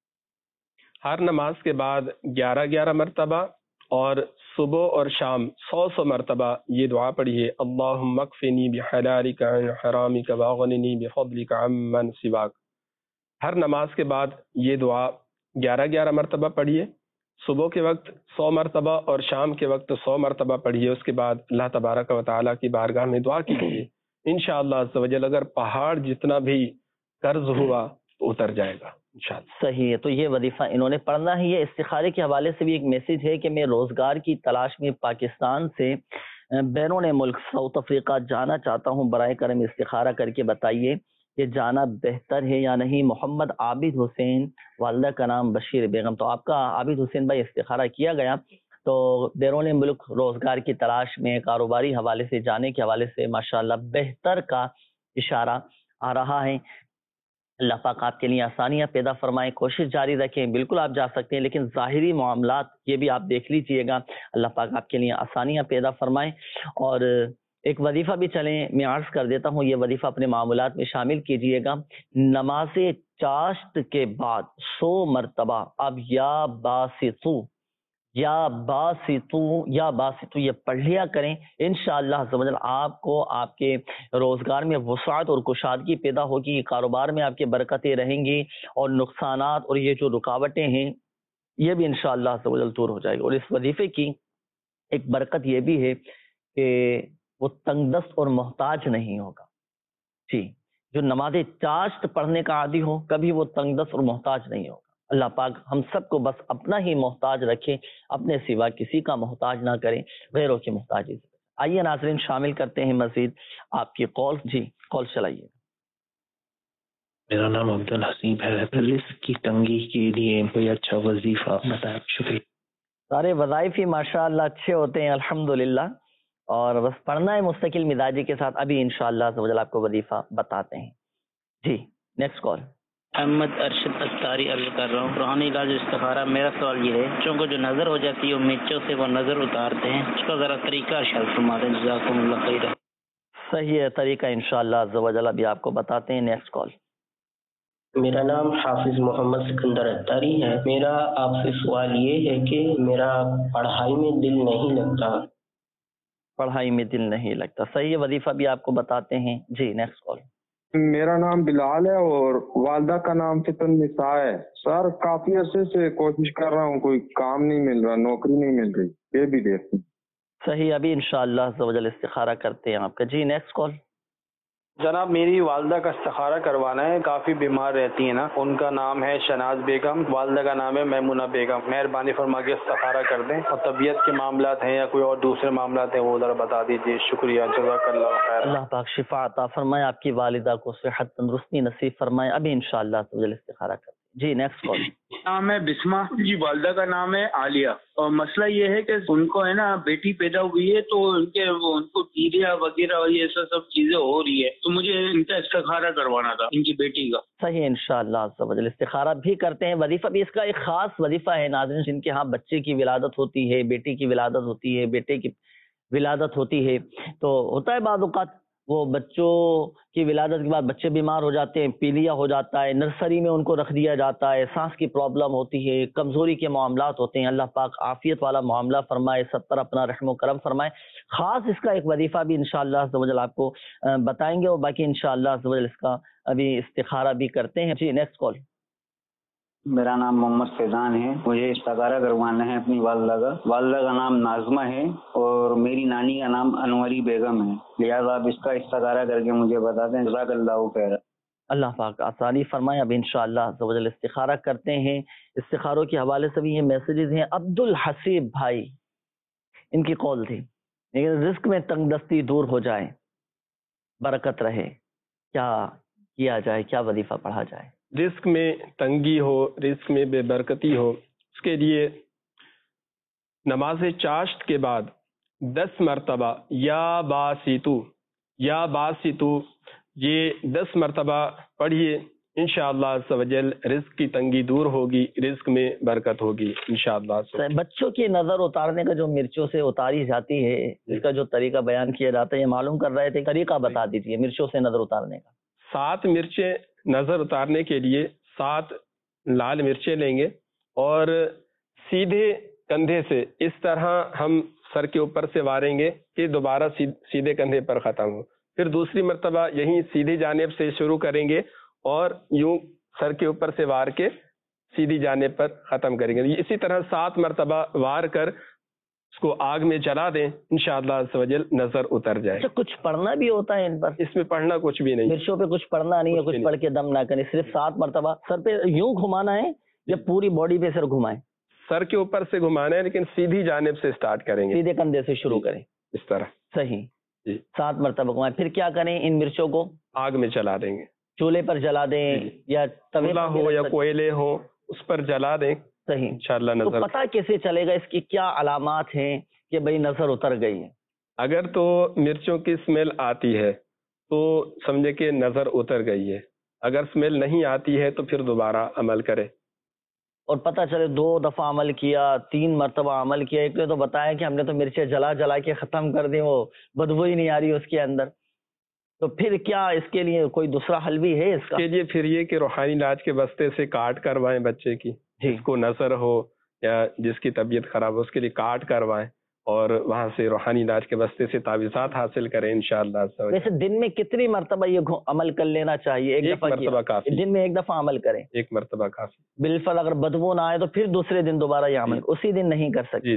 ہر نماز کے بعد گیارہ گیارہ مرتبہ اور صبح اور شام سو سو مرتبہ یہ دعا پڑھیے، اللہم اکفنی بحلالک عن حرامک واغننی بفضلک عمن سواک. ہر نماز کے بعد یہ دعا گیارہ گیارہ مرتبہ پڑھیے، صبح کے وقت سو مرتبہ اور شام کے وقت سو مرتبہ پڑھیے. اس کے بعد اللہ تبارک و تعالیٰ کی بارگاہ میں دعا کیجیے، انشاءاللہ عز و جل اگر پہاڑ جتنا بھی قرض ہوا تو اتر جائے گا انشاءاللہ. صحیح ہے، تو یہ وظیفہ انہوں نے پڑھنا ہے. یہ استخارے کے حوالے سے بھی ایک میسج ہے کہ میں روزگار کی تلاش میں پاکستان سے بیرون ملک ساؤتھ افریقہ جانا چاہتا ہوں، برائے کرم استخارہ کر کے بتائیے کہ جانا بہتر ہے یا نہیں. محمد عابد حسین، والدہ کا نام بشیر بیگم. تو آپ کا عابد حسین بھائی استخارہ کیا گیا، تو بیرون ملک روزگار کی تلاش میں کاروباری حوالے سے جانے کے حوالے سے ماشاءاللہ بہتر کا اشارہ آ رہا ہے. اللہ پاک آپ کے لیے آسانیاں پیدا فرمائیں، کوشش جاری رکھیں. بالکل آپ جا سکتے ہیں لیکن ظاہری معاملات یہ بھی آپ دیکھ لیجئے گا. اللہ پاک آپ کے لیے آسانیاں پیدا فرمائیں. اور ایک وظیفہ بھی چلیں میں عرض کر دیتا ہوں، یہ وظیفہ اپنے معاملات میں شامل کیجئے گا. نماز چاشت کے بعد سو مرتبہ اب یا باسطو یا باسطو یا باسطو یہ پڑھ لیا کریں. انشاءاللہ عز و جل آپ کو آپ کے روزگار میں وسعت اور کشادگی پیدا ہوگی، کاروبار میں آپ کی برکتیں رہیں گی، اور نقصانات اور یہ جو رکاوٹیں ہیں یہ بھی انشاءاللہ عز و جل دور ہو جائے گی. اور اس وظیفے کی ایک برکت یہ بھی ہے کہ وہ تنگ دست اور محتاج نہیں ہوگا. جی جو نماز چاشت پڑھنے کا عادی ہو کبھی وہ تنگ دست اور محتاج نہیں ہوگا. اللہ پاک ہم سب کو بس اپنا ہی محتاج رکھے، اپنے سوا کسی کا محتاج نہ کریں، غیروں کی محتاجی سے. آئیے ناظرین شامل کرتے ہیں مزید آپ کی کال. جی کال چلائیے. میرا نام عبد الحسیب ہے. رزق کی تنگی کے لیے کوئی اچھا وظیفہ بتائیں. شکریہ. سارے وظائف ہی ماشاء اللہ اچھے ہوتے ہیں الحمدللہ، اور بس پڑھنا ہے مستقل مزاجی کے ساتھ. ابھی انشاءاللہ عز و جل آپ کو وظیفہ بتاتے ہیں. جی نیکسٹ کال. احمد ارشد اتاری عرض کر رہا ہوں، روحانی علاج استخارہ۔ میرا سوال یہ ہے، بچوں کو جو نظر ہو جاتی ہے وہ مرچوں سے وہ نظر اتارتے ہیں، اس کا ذرا طریقہ ارشاد فرما دیں، جزاکم اللہ خیر۔ صحیح ہے طریقہ، انشاءاللہ عز و جل ابھی آپ کو بتاتے ہیں۔ Next call. میرا نام حافظ محمد سکندر اتاری ہے۔ میرا آپ سے سوال یہ ہے کہ میرا پڑھائی میں دل نہیں لگتا۔ پڑھائی میں دل نہیں لگتا، صحیح ہے، وظیفہ بھی آپ کو بتاتے ہیں۔ جی نیکسٹ کال۔ میرا نام بلال ہے اور والدہ کا نام فتن نساء ہے۔ سر کافی عرصے سے کوشش کر رہا ہوں، کوئی کام نہیں مل رہا، نوکری نہیں مل رہی، یہ بھی دیکھتے ہیں۔ صحیح، ابھی انشاءاللہ عز و جل استخارہ کرتے ہیں آپ کا۔ جی نیکسٹ کال۔ جناب میری والدہ کا استخارہ کروانا ہے، کافی بیمار رہتی ہیں نا، ان کا نام ہے شناز بیگم، والدہ کا نام ہے میمونہ بیگم، مہربانی فرما کے استخارہ کر دیں، اور طبیعت کے معاملات ہیں یا کوئی اور دوسرے معاملات ہیں وہ ذرا بتا دیجیے، شکریہ، جزاک اللہ خیر۔ اللہ پاک شفا عطا فرمائے، آپ کی والدہ کو صحت تندرستی نصیب فرمائے، ابھی انشاءاللہ عز و جل استخارہ کرتے ہیں۔ جی نیکسٹ کال۔ نام ہے بسمہ جی، والدہ کا نام ہے عالیہ، اور مسئلہ یہ ہے کہ ان کو ہے نا بیٹی پیدا ہوئی ہے تو ان کے ان کو پیلیا وغیرہ یہ سب سب چیزیں ہو رہی ہے، تو مجھے ان کا استخارہ کروانا تھا ان کی بیٹی کا۔ صحیح، انشاءاللہ عز و جل استخارہ بھی کرتے ہیں، وظیفہ بھی اس کا ایک خاص وظیفہ ہے ناظرین، جن کے ہاں بچے کی ولادت ہوتی ہے، بیٹی کی ولادت ہوتی ہے، بیٹے کی ولادت ہوتی ہے، تو ہوتا ہے بعض اوقات وہ بچوں کی ولادت کے بعد بچے بیمار ہو جاتے ہیں، پیلیا ہو جاتا ہے، نرسری میں ان کو رکھ دیا جاتا ہے، سانس کی پرابلم ہوتی ہے، کمزوری کے معاملات ہوتے ہیں، اللہ پاک عافیت والا معاملہ فرمائے، سب پر اپنا رحم و کرم فرمائے۔ خاص اس کا ایک وظیفہ بھی انشاءاللہ عز و جل آپ کو بتائیں گے، اور باقی انشاءاللہ عز و جل اس کا ابھی استخارہ بھی کرتے ہیں۔ جی نیکسٹ کال۔ میرا نام محمد فیضان ہے، مجھے استخارہ کروانا ہے اپنی والدہ کا۔ والدہ کا نام ناظمہ ہے اور میری نانی کا نام انوری بیگم ہے، لہٰذا آپ اس کا استخارہ کر کے مجھے بتا دیں، جزاک اللہ خیر۔ اللہ پاک آسانی فرمائے، اب انشاءاللہ عز و جل استخارہ کرتے ہیں۔ استخاروں کے حوالے سے بھی یہ میسیجز ہیں۔ عبد الحسیب بھائی، ان کی کال تھی، لیکن رزق میں تنگ دستی دور ہو جائے، برکت رہے، کیا کیا جائے، کیا وظیفہ پڑھا جائے؟ رزق میں تنگی ہو، رزق میں بے برکتی ہو، اس کے لیے نماز چاشت کے بعد دس مرتبہ یا باسیتو یا باسیتو یہ دس مرتبہ پڑھیے، انشاءاللہ عز و جل رزق کی تنگی دور ہوگی، رزق میں برکت ہوگی انشاءاللہ۔ بچوں کی نظر اتارنے کا جو مرچوں سے اتاری جاتی ہے، اس کا جو طریقہ بیان کیا جاتا ہے، یہ معلوم کر رہے تھے، طریقہ بتا دیجیے مرچوں سے نظر اتارنے کا۔ سات مرچیں نظر اتارنے کے لیے سات لال مرچیں لیں گے اور سیدھے کندھے سے اس طرح ہم سر کے اوپر سے واریں گے کہ دوبارہ سیدھے کندھے پر ختم ہو، پھر دوسری مرتبہ یہیں سیدھی جانب سے شروع کریں گے اور یوں سر کے اوپر سے وار کے سیدھی جانب پر ختم کریں گے، اسی طرح سات مرتبہ وار کر اس کو آگ میں جلا دیں، انشاءاللہ عز و جل نظر اتر جائے۔ اچھا، کچھ پڑھنا بھی ہوتا ہے ان پر؟ اس میں پڑھنا کچھ بھی نہیں، مرچوں پہ کچھ پڑھنا نہیں ہے، کچھ پڑھ کے دم نہ کریں، صرف سات مرتبہ سر پہ یوں گھمانا ہے یا پوری باڈی پہ سر گھمائیں؟ سر کے اوپر سے گھمانا ہے، لیکن سیدھی جانب سے سٹارٹ کریں گے، سیدھے کندھے سے شروع کریں، اس طرح۔ صحیح، جی سات مرتبہ گھمائیں، پھر کیا کریں؟ ان مرچوں کو آگ میں جلا دیں گے، چولہے پر جلا دیں یا توے ہو یا کوئلے ہو اس پر جلا دیں، صحیح انشاءاللہ تو نظر۔ پتہ کیسے چلے گا، اس کی کیا علامات ہیں کہ بھئی نظر اتر گئی ہے؟ اگر تو مرچوں کی اسمیل آتی ہے تو سمجھے کہ نظر اتر گئی ہے، اگر اسمیل نہیں آتی ہے تو پھر دوبارہ عمل کرے۔ اور پتہ چلے دو دفعہ عمل کیا، تین مرتبہ عمل کیا، ایک نے تو بتایا کہ ہم نے تو مرچیں جلا جلا کے ختم کر دی، وہ بدبو ہی نہیں آ رہی اس کے اندر، تو پھر کیا اس کے لیے کوئی دوسرا حل بھی ہے اس کا؟ اس کے لیے پھر یہ کہ روحانی علاج کے واسطے سے کاٹ کروائیں بچے کی، جس کو نظر ہو یا جس کی طبیعت خراب ہو اس کے لیے کاٹ کروائیں اور وہاں سے روحانی علاج کے واسطے سے تعویذات حاصل کریں انشاءاللہ۔ ویسے دن میں کتنی مرتبہ یہ عمل کر لینا چاہیے؟ ایک دفعہ مرتبہ کافی، دن میں ایک دفعہ عمل کریں، ایک مرتبہ کافی۔ بالفعل اگر بدبو نہ آئے تو پھر دوسرے دن دوبارہ یہ عمل، اسی دن نہیں کر سکتے۔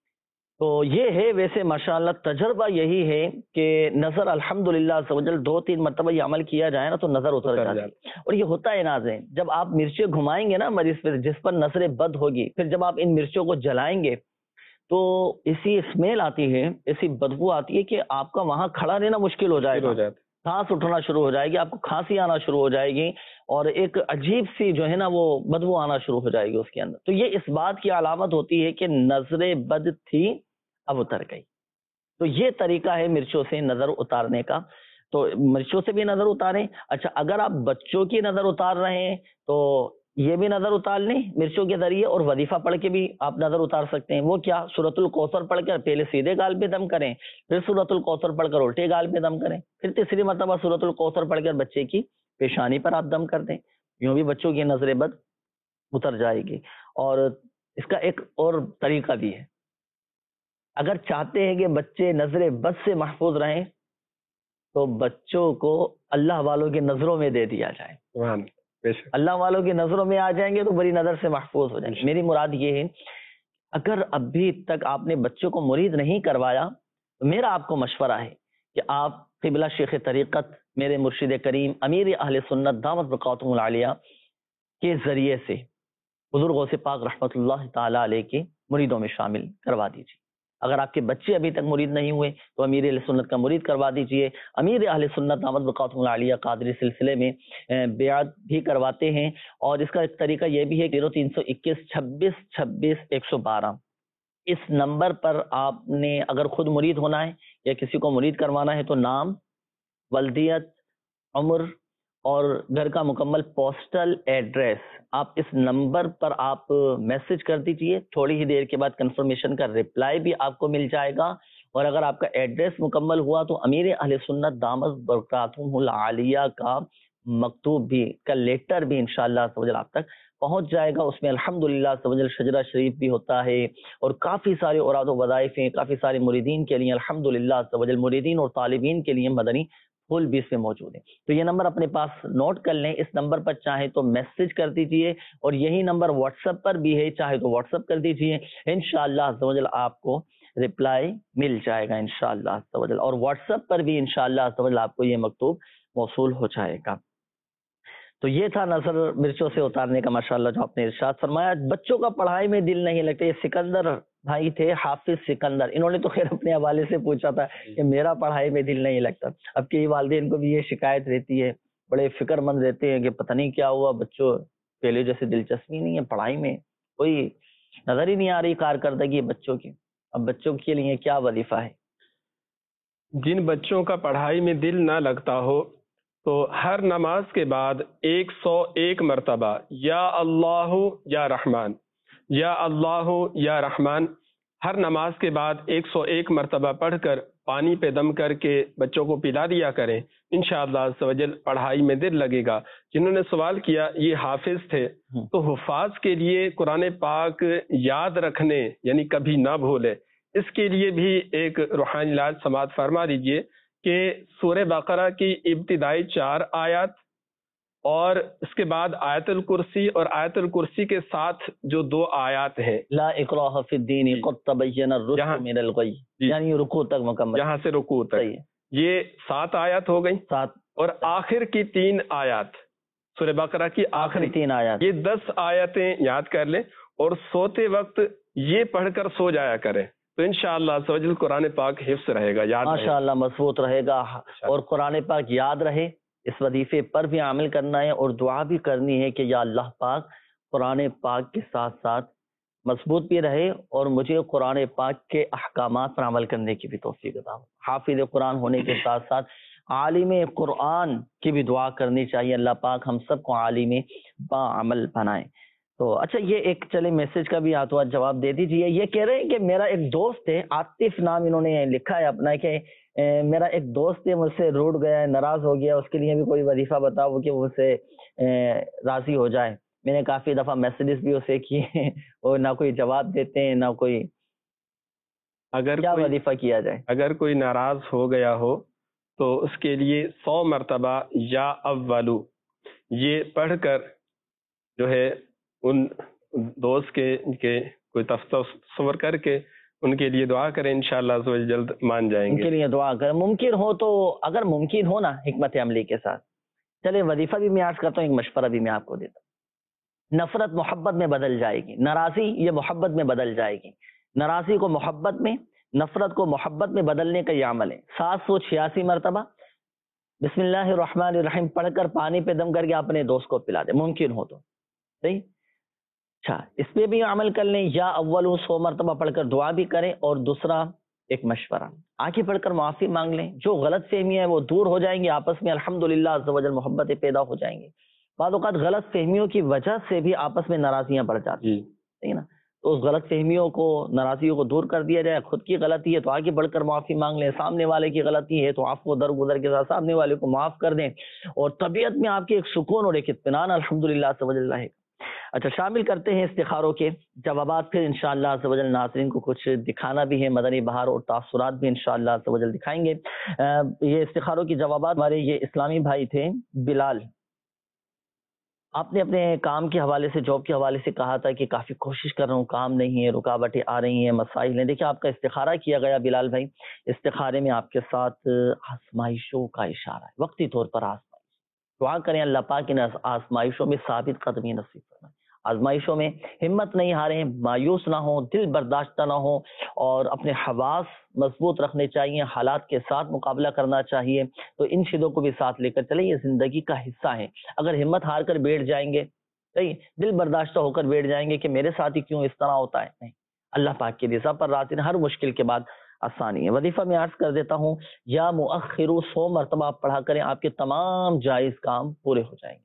تو یہ ہے ویسے ماشاءاللہ تجربہ یہی ہے کہ نظر الحمدللہ عز و جل دو تین مرتبہ یہ عمل کیا جائے نا تو نظر اتر جاتی ہے۔ اور یہ ہوتا ہے ناظرین، جب آپ مرچیں گھمائیں گے نا مریض پہ جس پر نظر بد ہوگی، پھر جب آپ ان مرچوں کو جلائیں گے تو ایسی اسمیل آتی ہے، ایسی بدبو آتی ہے کہ آپ کا وہاں کھڑا رہنا مشکل ہو جائے گا، سانس اٹھنا شروع ہو جائے گی، آپ کو کھانسی آنا شروع ہو جائے گی اور ایک عجیب سی جو ہے نا وہ بدبو آنا شروع ہو جائے گی اس کے اندر۔ تو یہ اس بات کی علامت ہوتی ہے کہ نظر بد تھی اب اتر گئی۔ تو یہ طریقہ ہے مرچوں سے نظر اتارنے کا۔ تو مرچوں سے بھی نظر اتاریں. اچھا اگر آپ بچوں کی نظر اتار رہے ہیں تو یہ بھی نظر اتار لیں مرچوں کے ذریعے, اور وظیفہ پڑھ کے بھی آپ نظر اتار سکتے ہیں. وہ کیا؟ سورۃ الکوثر پڑھ کر پہلے سیدھے گال پہ دم کریں, پھر سورۃ الکوثر پڑھ کر الٹے گال پہ دم کریں, پھر تیسری مرتبہ سورۃ الکوثر پڑھ کر بچے کی پیشانی پر آپ دم کر دیں. یوں بھی بچوں کی نظر بد اتر جائے گی. اور اس کا ایک اور طریقہ بھی ہے, اگر چاہتے ہیں کہ بچے نظر بد سے محفوظ رہیں تو بچوں کو اللہ والوں کی نظروں میں دے دیا جائے. اللہ والوں کی نظروں میں آ جائیں گے تو بری نظر سے محفوظ ہو جائیں گے. میری مراد یہ ہے اگر ابھی تک آپ نے بچوں کو مرید نہیں کروایا تو میرا آپ کو مشورہ ہے کہ آپ قبلہ شیخ طریقت میرے مرشد کریم امیر اہل سنت دامت برکاتہم العالیہ کے ذریعے سے حضور غوث پاک رحمۃ اللہ تعالی علیہ کے مریدوں میں شامل کروا دیجیے. اگر آپ کے بچے ابھی تک مرید نہیں ہوئے تو امیر اہل سنت کا مرید کروا دیجئے. امیر اہل سنت دامت برکاتہم العالیہ قادری سلسلے میں بیعت بھی کرواتے ہیں, اور اس کا ایک طریقہ یہ بھی ہے زیرو تین سو اکیس چھبیس چھبیس ایک سو بارہ اس نمبر پر آپ نے اگر خود مرید ہونا ہے یا کسی کو مرید کروانا ہے تو نام, ولدیت, عمر اور گھر کا مکمل پوسٹل ایڈریس آپ اس نمبر پر آپ میسج کر دیجئے. تھوڑی ہی دیر کے بعد کنفرمیشن کا رپلائی بھی آپ کو مل جائے گا, اور اگر آپ کا ایڈریس مکمل ہوا تو امیر اہل سنت دامت برکاتہم العالیہ کا مکتوب بھی کا لیٹر بھی انشاءاللہ عز و جل آپ تک پہنچ جائے گا. اس میں الحمدللہ عز و جل شجرہ شریف بھی ہوتا ہے, اور کافی سارے اوراد و وظائف ہیں, کافی سارے مریدین کے لیے الحمدللہ عز و جل مریدین اور طالبین کے لیے مدنی پھول بھی اس میں موجود ہے. تو یہ نمبر اپنے پاس نوٹ کر لیں, اس نمبر پر چاہے تو میسج کر دیجئے, اور یہی نمبر واٹس ایپ پر بھی ہے, چاہے تو واٹس ایپ کر دیجئے, انشاءاللہ عز و جل آپ کو رپلائی مل جائے گا انشاءاللہ عز و جل, اور واٹس ایپ پر بھی انشاءاللہ عز و جل آپ کو یہ مکتوب موصول ہو جائے گا. تو یہ تھا نظر مرچوں سے اتارنے کا ماشاءاللہ جو آپ نے ارشاد فرمایا. بچوں کا پڑھائی میں دل نہیں لگتا, یہ سکندر بھائی تھے, حافظ سکندر, انہوں نے تو خیر اپنے حوالے سے پوچھا تھا کہ میرا پڑھائی میں دل نہیں لگتا. اب کے والدین کو بھی یہ شکایت رہتی ہے, بڑے فکر مند رہتے ہیں کہ پتہ نہیں کیا ہوا, بچوں پہلے جیسے دلچسپی نہیں ہے پڑھائی میں, کوئی نظر ہی نہیں آ رہی کارکردگی بچوں کی. اب بچوں کے لیے کیا وظیفہ ہے؟ جن بچوں کا پڑھائی میں دل نہ لگتا ہو تو ہر نماز کے بعد ایک سو ایک مرتبہ یا اللہ یا رحمان یا اللہ یا رحمان ہر نماز کے بعد ایک سو ایک مرتبہ پڑھ کر پانی پہ دم کر کے بچوں کو پلا دیا کریں. انشاءاللہ عز و جل پڑھائی میں دل لگے گا. جنہوں نے سوال کیا یہ حافظ تھے, تو حفاظ کے لیے قرآن پاک یاد رکھنے یعنی کبھی نہ بھولے, اس کے لیے بھی ایک روحانی علاج سماعت فرما دیجئے کہ سورہ بقرہ کی ابتدائی چار آیات اور اس کے بعد آیت الکرسی اور آیت الکرسی کے ساتھ جو دو آیات ہیں لا اکراہ فی الدین قد تبین الرشد من الغی, یعنی رکوع تک مکمل, یہاں سے رکوع تک یہ سات آیات ہو گئی, سات, اور آخر کی تین آیات سورہ بقرہ کی آخری تین آیات, یہ دس آیتیں یاد کر لیں اور سوتے وقت یہ پڑھ کر سو جایا کریں, تو انشاءاللہ عز و جل قرآن پاک حفظ رہے گا, یاد ماشاءاللہ مضبوط رہے گا, اور قرآن پاک یاد رہے. اس وظیفے پر بھی عمل کرنا ہے اور دعا بھی کرنی ہے کہ یا اللہ پاک قرآن پاک کے ساتھ ساتھ مضبوط بھی رہے اور مجھے قرآن پاک کے احکامات پر عمل کرنے کی بھی توفیق عطا ہو. حافظ قرآن ہونے کے ساتھ ساتھ عالم قرآن کی بھی دعا کرنی چاہیے. اللہ پاک ہم سب کو عالم با عمل بنائے. تو اچھا یہ ایک چلے میسج کا بھی ہاتھوں ہاتھ جواب دے دیجیے. یہ کہہ رہے ہیں کہ میرا ایک دوست ہے, عاطف نام انہوں نے لکھا ہے اپنا, کہ میرا ایک دوست ہے مجھ سے روٹ گیا ہے, ناراض ہو گیا, اس کے لیے بھی کوئی وظیفہ بتاؤ کہ وہ اسے راضی ہو جائے. میں نے کافی دفعہ میسیجز بھی اسے کیے اور نہ کوئی جواب دیتے ہیں نہ کوئی. اگر کیا وظیفہ کیا جائے؟ اگر کوئی ناراض ہو گیا ہو تو اس کے لیے سو مرتبہ یا اولو یہ پڑھ کر جو ہے ان دوست کے کے کوئی تصور کر کے ان کے لیے دعا کریں, انشاءاللہ عز و جل جلد مان جائیں گے. ان کے لیے دعا کریں, ممکن ہو تو, اگر ممکن ہو نا حکمت عملی کے ساتھ. چلے وظیفہ بھی میں عرض کرتا ہوں, ایک مشورہ بھی میں آپ کو دیتا ہوں. نفرت محبت میں بدل جائے گی, ناراضی یہ محبت میں بدل جائے گی. ناراضی کو محبت میں, نفرت کو محبت میں بدلنے کا یہ عمل ہے. سات سو چھیاسی مرتبہ بسم اللہ الرحمن الرحیم پڑھ کر پانی پہ دم کر کے اپنے دوست کو پلا دے, ممکن ہو تو. صحیح, اچھا اس پہ بھی عمل کر لیں. یا اول سو مرتبہ پڑھ کر دعا بھی کریں, اور دوسرا ایک مشورہ، آگے بڑھ کر معافی مانگ لیں، جو غلط فہمیاں ہیں وہ دور ہو جائیں گی، آپس میں الحمدللہ عز و جل محبتیں پیدا ہو جائیں گی۔ بعض اوقات غلط فہمیوں کی وجہ سے بھی آپس میں ناراضیاں بڑھ جاتی ہیں، ٹھیک ہے نا، تو اس غلط فہمیوں کو، ناراضیوں کو دور کر دیا جائے۔ خود کی غلطی ہے تو آگے بڑھ کر معافی مانگ لیں، سامنے والے کی غلطی ہے تو آپ کو درگزر کے ساتھ سامنے والے کو معاف کر دیں، اور طبیعت میں آپ کے ایک سکون اور ایک اطمینان الحمدللہ عز و جل رہے گا۔ اچھا، شامل کرتے ہیں استخاروں کے جوابات، پھر انشاءاللہ عز و جل ناظرین کو کچھ دکھانا بھی ہے، مدنی بہار اور تاثرات بھی انشاءاللہ عز و جل دکھائیں گے۔ یہ استخاروں کی جوابات ہمارے یہ اسلامی بھائی تھے بلال، آپ نے اپنے کام کے حوالے سے، جاب کے حوالے سے کہا تھا کہ کافی کوشش کر رہا ہوں، کام نہیں ہے، رکاوٹیں آ رہی ہیں، مسائل ہیں۔ دیکھیں آپ کا استخارہ کیا گیا بلال بھائی، استخارے میں آپ کے ساتھ آزمائشوں کا اشارہ ہے، وقتی طور پر آزمائش۔ دعا کریں اللہ پاک ان آزمائشوں میں ثابت قدمی نصیب فرمائے، آزمائشوں میں ہمت نہیں ہاریں، مایوس نہ ہوں، دل برداشتہ نہ ہوں، اور اپنے حواس مضبوط رکھنے چاہیے، حالات کے ساتھ مقابلہ کرنا چاہیے۔ تو ان چیزوں کو بھی ساتھ لے کر چلیں، یہ زندگی کا حصہ ہے۔ اگر ہمت ہار کر بیٹھ جائیں گے، صحیح، دل برداشتہ ہو کر بیٹھ جائیں گے کہ میرے ساتھ ہی کیوں اس طرح ہوتا ہے، نہیں، اللہ پاک کی رضا پر راضی ہیں، ہر مشکل کے بعد آسانی ہے۔ وظیفہ میں عرض کر دیتا ہوں، یا مؤخرو، سو مرتبہ آپ پڑھا کریں، آپ کے تمام جائز کام پورے ہو جائیں گے۔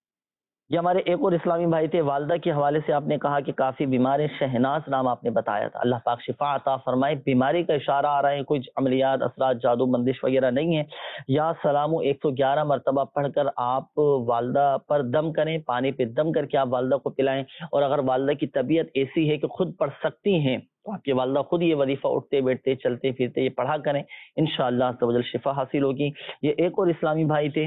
یہ ہمارے ایک اور اسلامی بھائی تھے، والدہ کے حوالے سے آپ نے کہا کہ کافی بیمار ہیں، شہناز نام آپ نے بتایا تھا، اللہ پاک شفا عطا فرمائے۔ بیماری کا اشارہ آ رہا ہے، کوئی عملیات، اثرات، جادو بندش وغیرہ نہیں ہے۔ یا سلام ایک سو گیارہ مرتبہ پڑھ کر آپ والدہ پر دم کریں، پانی پہ دم کر کے آپ والدہ کو پلائیں، اور اگر والدہ کی طبیعت ایسی ہے کہ خود پڑھ سکتی ہیں تو آپ کی والدہ خود یہ وظیفہ اٹھتے بیٹھتے چلتے پھرتے یہ پڑھا کریں، انشاءاللہ عز و جل شفا حاصل ہوگی۔ یہ ایک اور اسلامی بھائی تھے،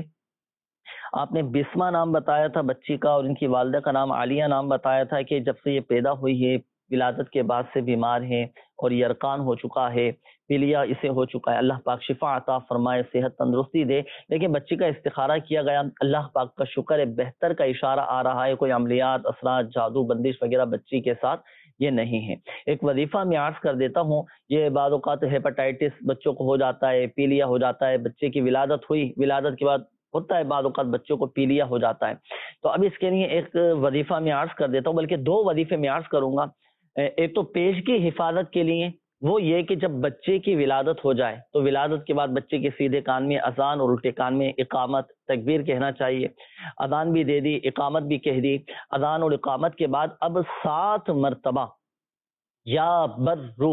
آپ نے بسمہ نام بتایا تھا بچی کا، اور ان کی والدہ کا نام عالیہ نام بتایا تھا کہ جب سے یہ پیدا ہوئی ہے ولادت کے بعد سے بیمار ہیں، اور یرقان ہو چکا ہے، پیلیا اسے ہو چکا ہے، اللہ پاک شفا عطا فرمائے، صحت تندرستی دے۔ لیکن بچی کا استخارہ کیا گیا، اللہ پاک کا شکر ہے، بہتر کا اشارہ آ رہا ہے، کوئی عملیات، اثرات، جادو بندش وغیرہ بچی کے ساتھ یہ نہیں ہے۔ ایک وظیفہ میں عرض کر دیتا ہوں، یہ بعض اوقات ہیپاٹائٹس بچوں کو ہو جاتا ہے، پیلیا ہو جاتا ہے، بچے کی ولادت ہوئی، ولادت کے بعد ہوتا ہے بعض اوقات بچوں کو پیلیا ہو جاتا ہے، تو اب اس کے لیے ایک وظیفہ میں عرض کر دیتا ہوں، بلکہ دو وظیفے میں عرض کروں گا۔ ایک تو پیش کی حفاظت کے لیے، وہ یہ کہ جب بچے کی ولادت ہو جائے تو ولادت کے بعد بچے کے سیدھے کان میں اذان اور الٹے کان میں اقامت، تکبیر کہنا چاہیے۔ اذان بھی دے دی، اقامت بھی کہہ دی۔ اذان اور اقامت کے بعد اب سات مرتبہ یا برو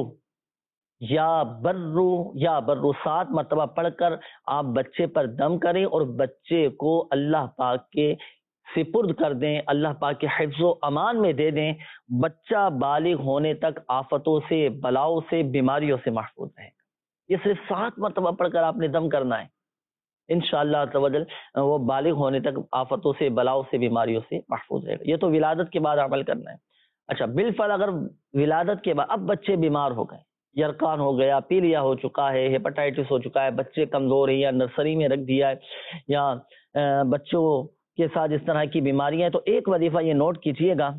یا برو یا برو سات مرتبہ پڑھ کر آپ بچے پر دم کریں، اور بچے کو اللہ پاک کے سپرد کر دیں، اللہ پاک کے حفظ و امان میں دے دیں۔ بچہ بالغ ہونے تک آفتوں سے، بلاؤں سے، بیماریوں سے محفوظ رہے گا۔ یہ صرف سات مرتبہ پڑھ کر آپ نے دم کرنا ہے، انشاءاللہ عز و جل وہ بالغ ہونے تک آفتوں سے، بلاؤں سے، بیماریوں سے محفوظ رہے گا۔ یہ تو ولادت کے بعد عمل کرنا ہے۔ اچھا، بالفعل اگر ولادت کے بعد اب بچے بیمار ہو گئے، یرقان ہو گیا، پیلیا ہو چکا ہے، ہیپاٹائٹس ہو چکا ہے، بچے کمزور ہیں، یا نرسری میں رکھ دیا ہے، یا بچوں کے ساتھ اس طرح کی بیماریاں ہیں، تو ایک وظیفہ یہ نوٹ کیجئے گا،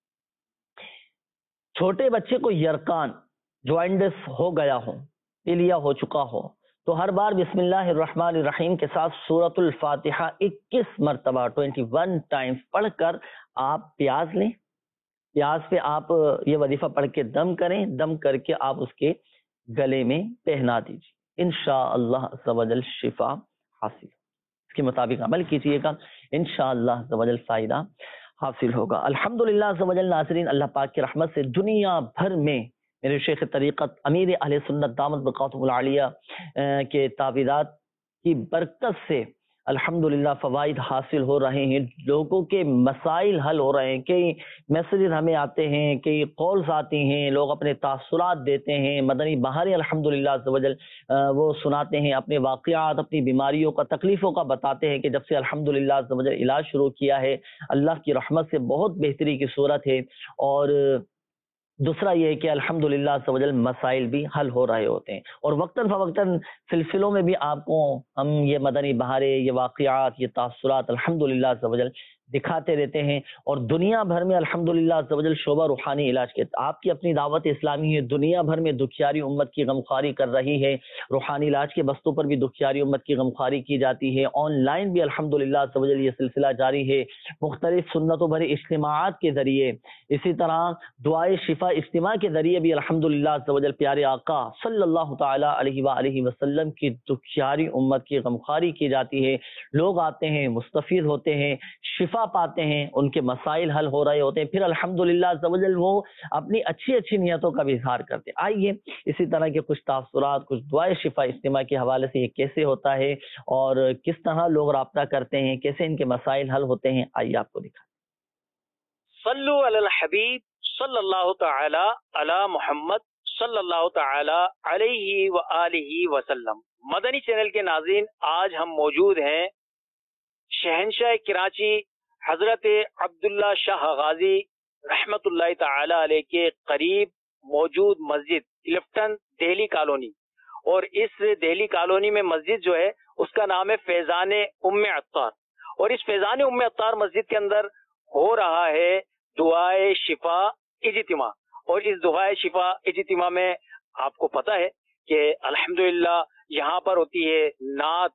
چھوٹے بچے کو یرقان، جوائنٹس ہو گیا ہو، پیلیا ہو چکا ہو، تو ہر بار بسم اللہ الرحمن الرحیم کے ساتھ سورۃ الفاتحہ اکیس مرتبہ اکیس ٹائمز پڑھ کر آپ پیاز لیں، پیاز پہ آپ یہ وظیفہ پڑھ کے دم کریں، دم کر کے آپ اس کے گلے میں پہنا دیجیے، انشاءاللہ عز و جل شفا حاصل، اس کے مطابق عمل کیجیے گا، انشاءاللہ عز و جل فائدہ حاصل ہوگا۔ الحمدللہ عز و جل ناظرین، اللہ پاک کی رحمت سے دنیا بھر میں میرے شیخ طریقت امیر اہل سنت دامت بقاتہ العالیہ کے تعویذات کی برکت سے الحمدللہ فوائد حاصل ہو رہے ہیں، لوگوں کے مسائل حل ہو رہے ہیں، کئی میسیجز ہمیں آتے ہیں، کئی کالز آتی ہیں، لوگ اپنے تاثرات دیتے ہیں، مدنی بہاریں الحمدللہ عز و جل وہ سناتے ہیں، اپنے واقعات، اپنی بیماریوں کا، تکلیفوں کا بتاتے ہیں کہ جب سے الحمدللہ عز و جل علاج شروع کیا ہے اللہ کی رحمت سے بہت بہتری کی صورت ہے، اور دوسرا یہ ہے کہ الحمدللہ عز و جل مسائل بھی حل ہو رہے ہوتے ہیں، اور وقتاً فوقتاً سلسلوں میں بھی آپ کو ہم یہ مدنی بہاریں، یہ واقعات، یہ تاثرات الحمدللہ عز و جل دکھاتے رہتے ہیں، اور دنیا بھر میں الحمدللہ عز و جل شعبہ روحانی علاج کے آپ کی اپنی دعوت اسلامی ہے، دنیا بھر میں دکھیاری امت کی غمخواری کر رہی ہے، روحانی علاج کے بستوں پر بھی دکھیاری امت کی غمخواری کی جاتی ہے، آن لائن بھی الحمدللہ عز و جل یہ سلسلہ جاری ہے، مختلف سنتوں بھرے اجتماعات کے ذریعے، اسی طرح دعائے شفا اجتماع کے ذریعے بھی الحمدللہ عز و جل پیارے آقا صلی اللہ تعالی علیہ وآلہ وسلم کی دکھیاری امت کی غمخواری کی جاتی ہے، لوگ آتے ہیں، مستفید ہوتے ہیں، شفا پاتے ہیں، ان کے مسائل حل ہو رہے ہوتے ہیں، پھر الحمدللہ عز و جل وہ اپنی اچھی اچھی نیتوں کا بھی اظہار کرتے ہیں۔ آئیے اسی طرح کے کچھ تاثرات، کچھ دعائے شفا اجتماع کے حوالے سے یہ کیسے ہوتا ہے اور کس طرح لوگ رابطہ کرتے ہیں، کیسے ان کے مسائل حل ہوتے ہیں، آئیے آپ کو دکھائیں۔ صلو علی الحبیب صلی اللہ تعالی علی محمد صلی اللہ تعالی علیہ وآلہ وسلم۔ مدنی چینل کے ناظرین، آج ہم موجود ہیں شہنشاہ کراچی حضرت عبداللہ شاہ غازی رحمت اللہ تعالی علیہ کے قریب موجود مسجد کلفٹن دہلی کالونی، اور اس دہلی کالونی میں مسجد جو ہے اس کا نام ہے فیضان ام عطار، اور اس فیضان ام عطار مسجد کے اندر ہو رہا ہے دعائے شفا اجتماع، اور اس دعائے شفا اجتماع میں آپ کو پتہ ہے کہ الحمدللہ یہاں پر ہوتی ہے نعت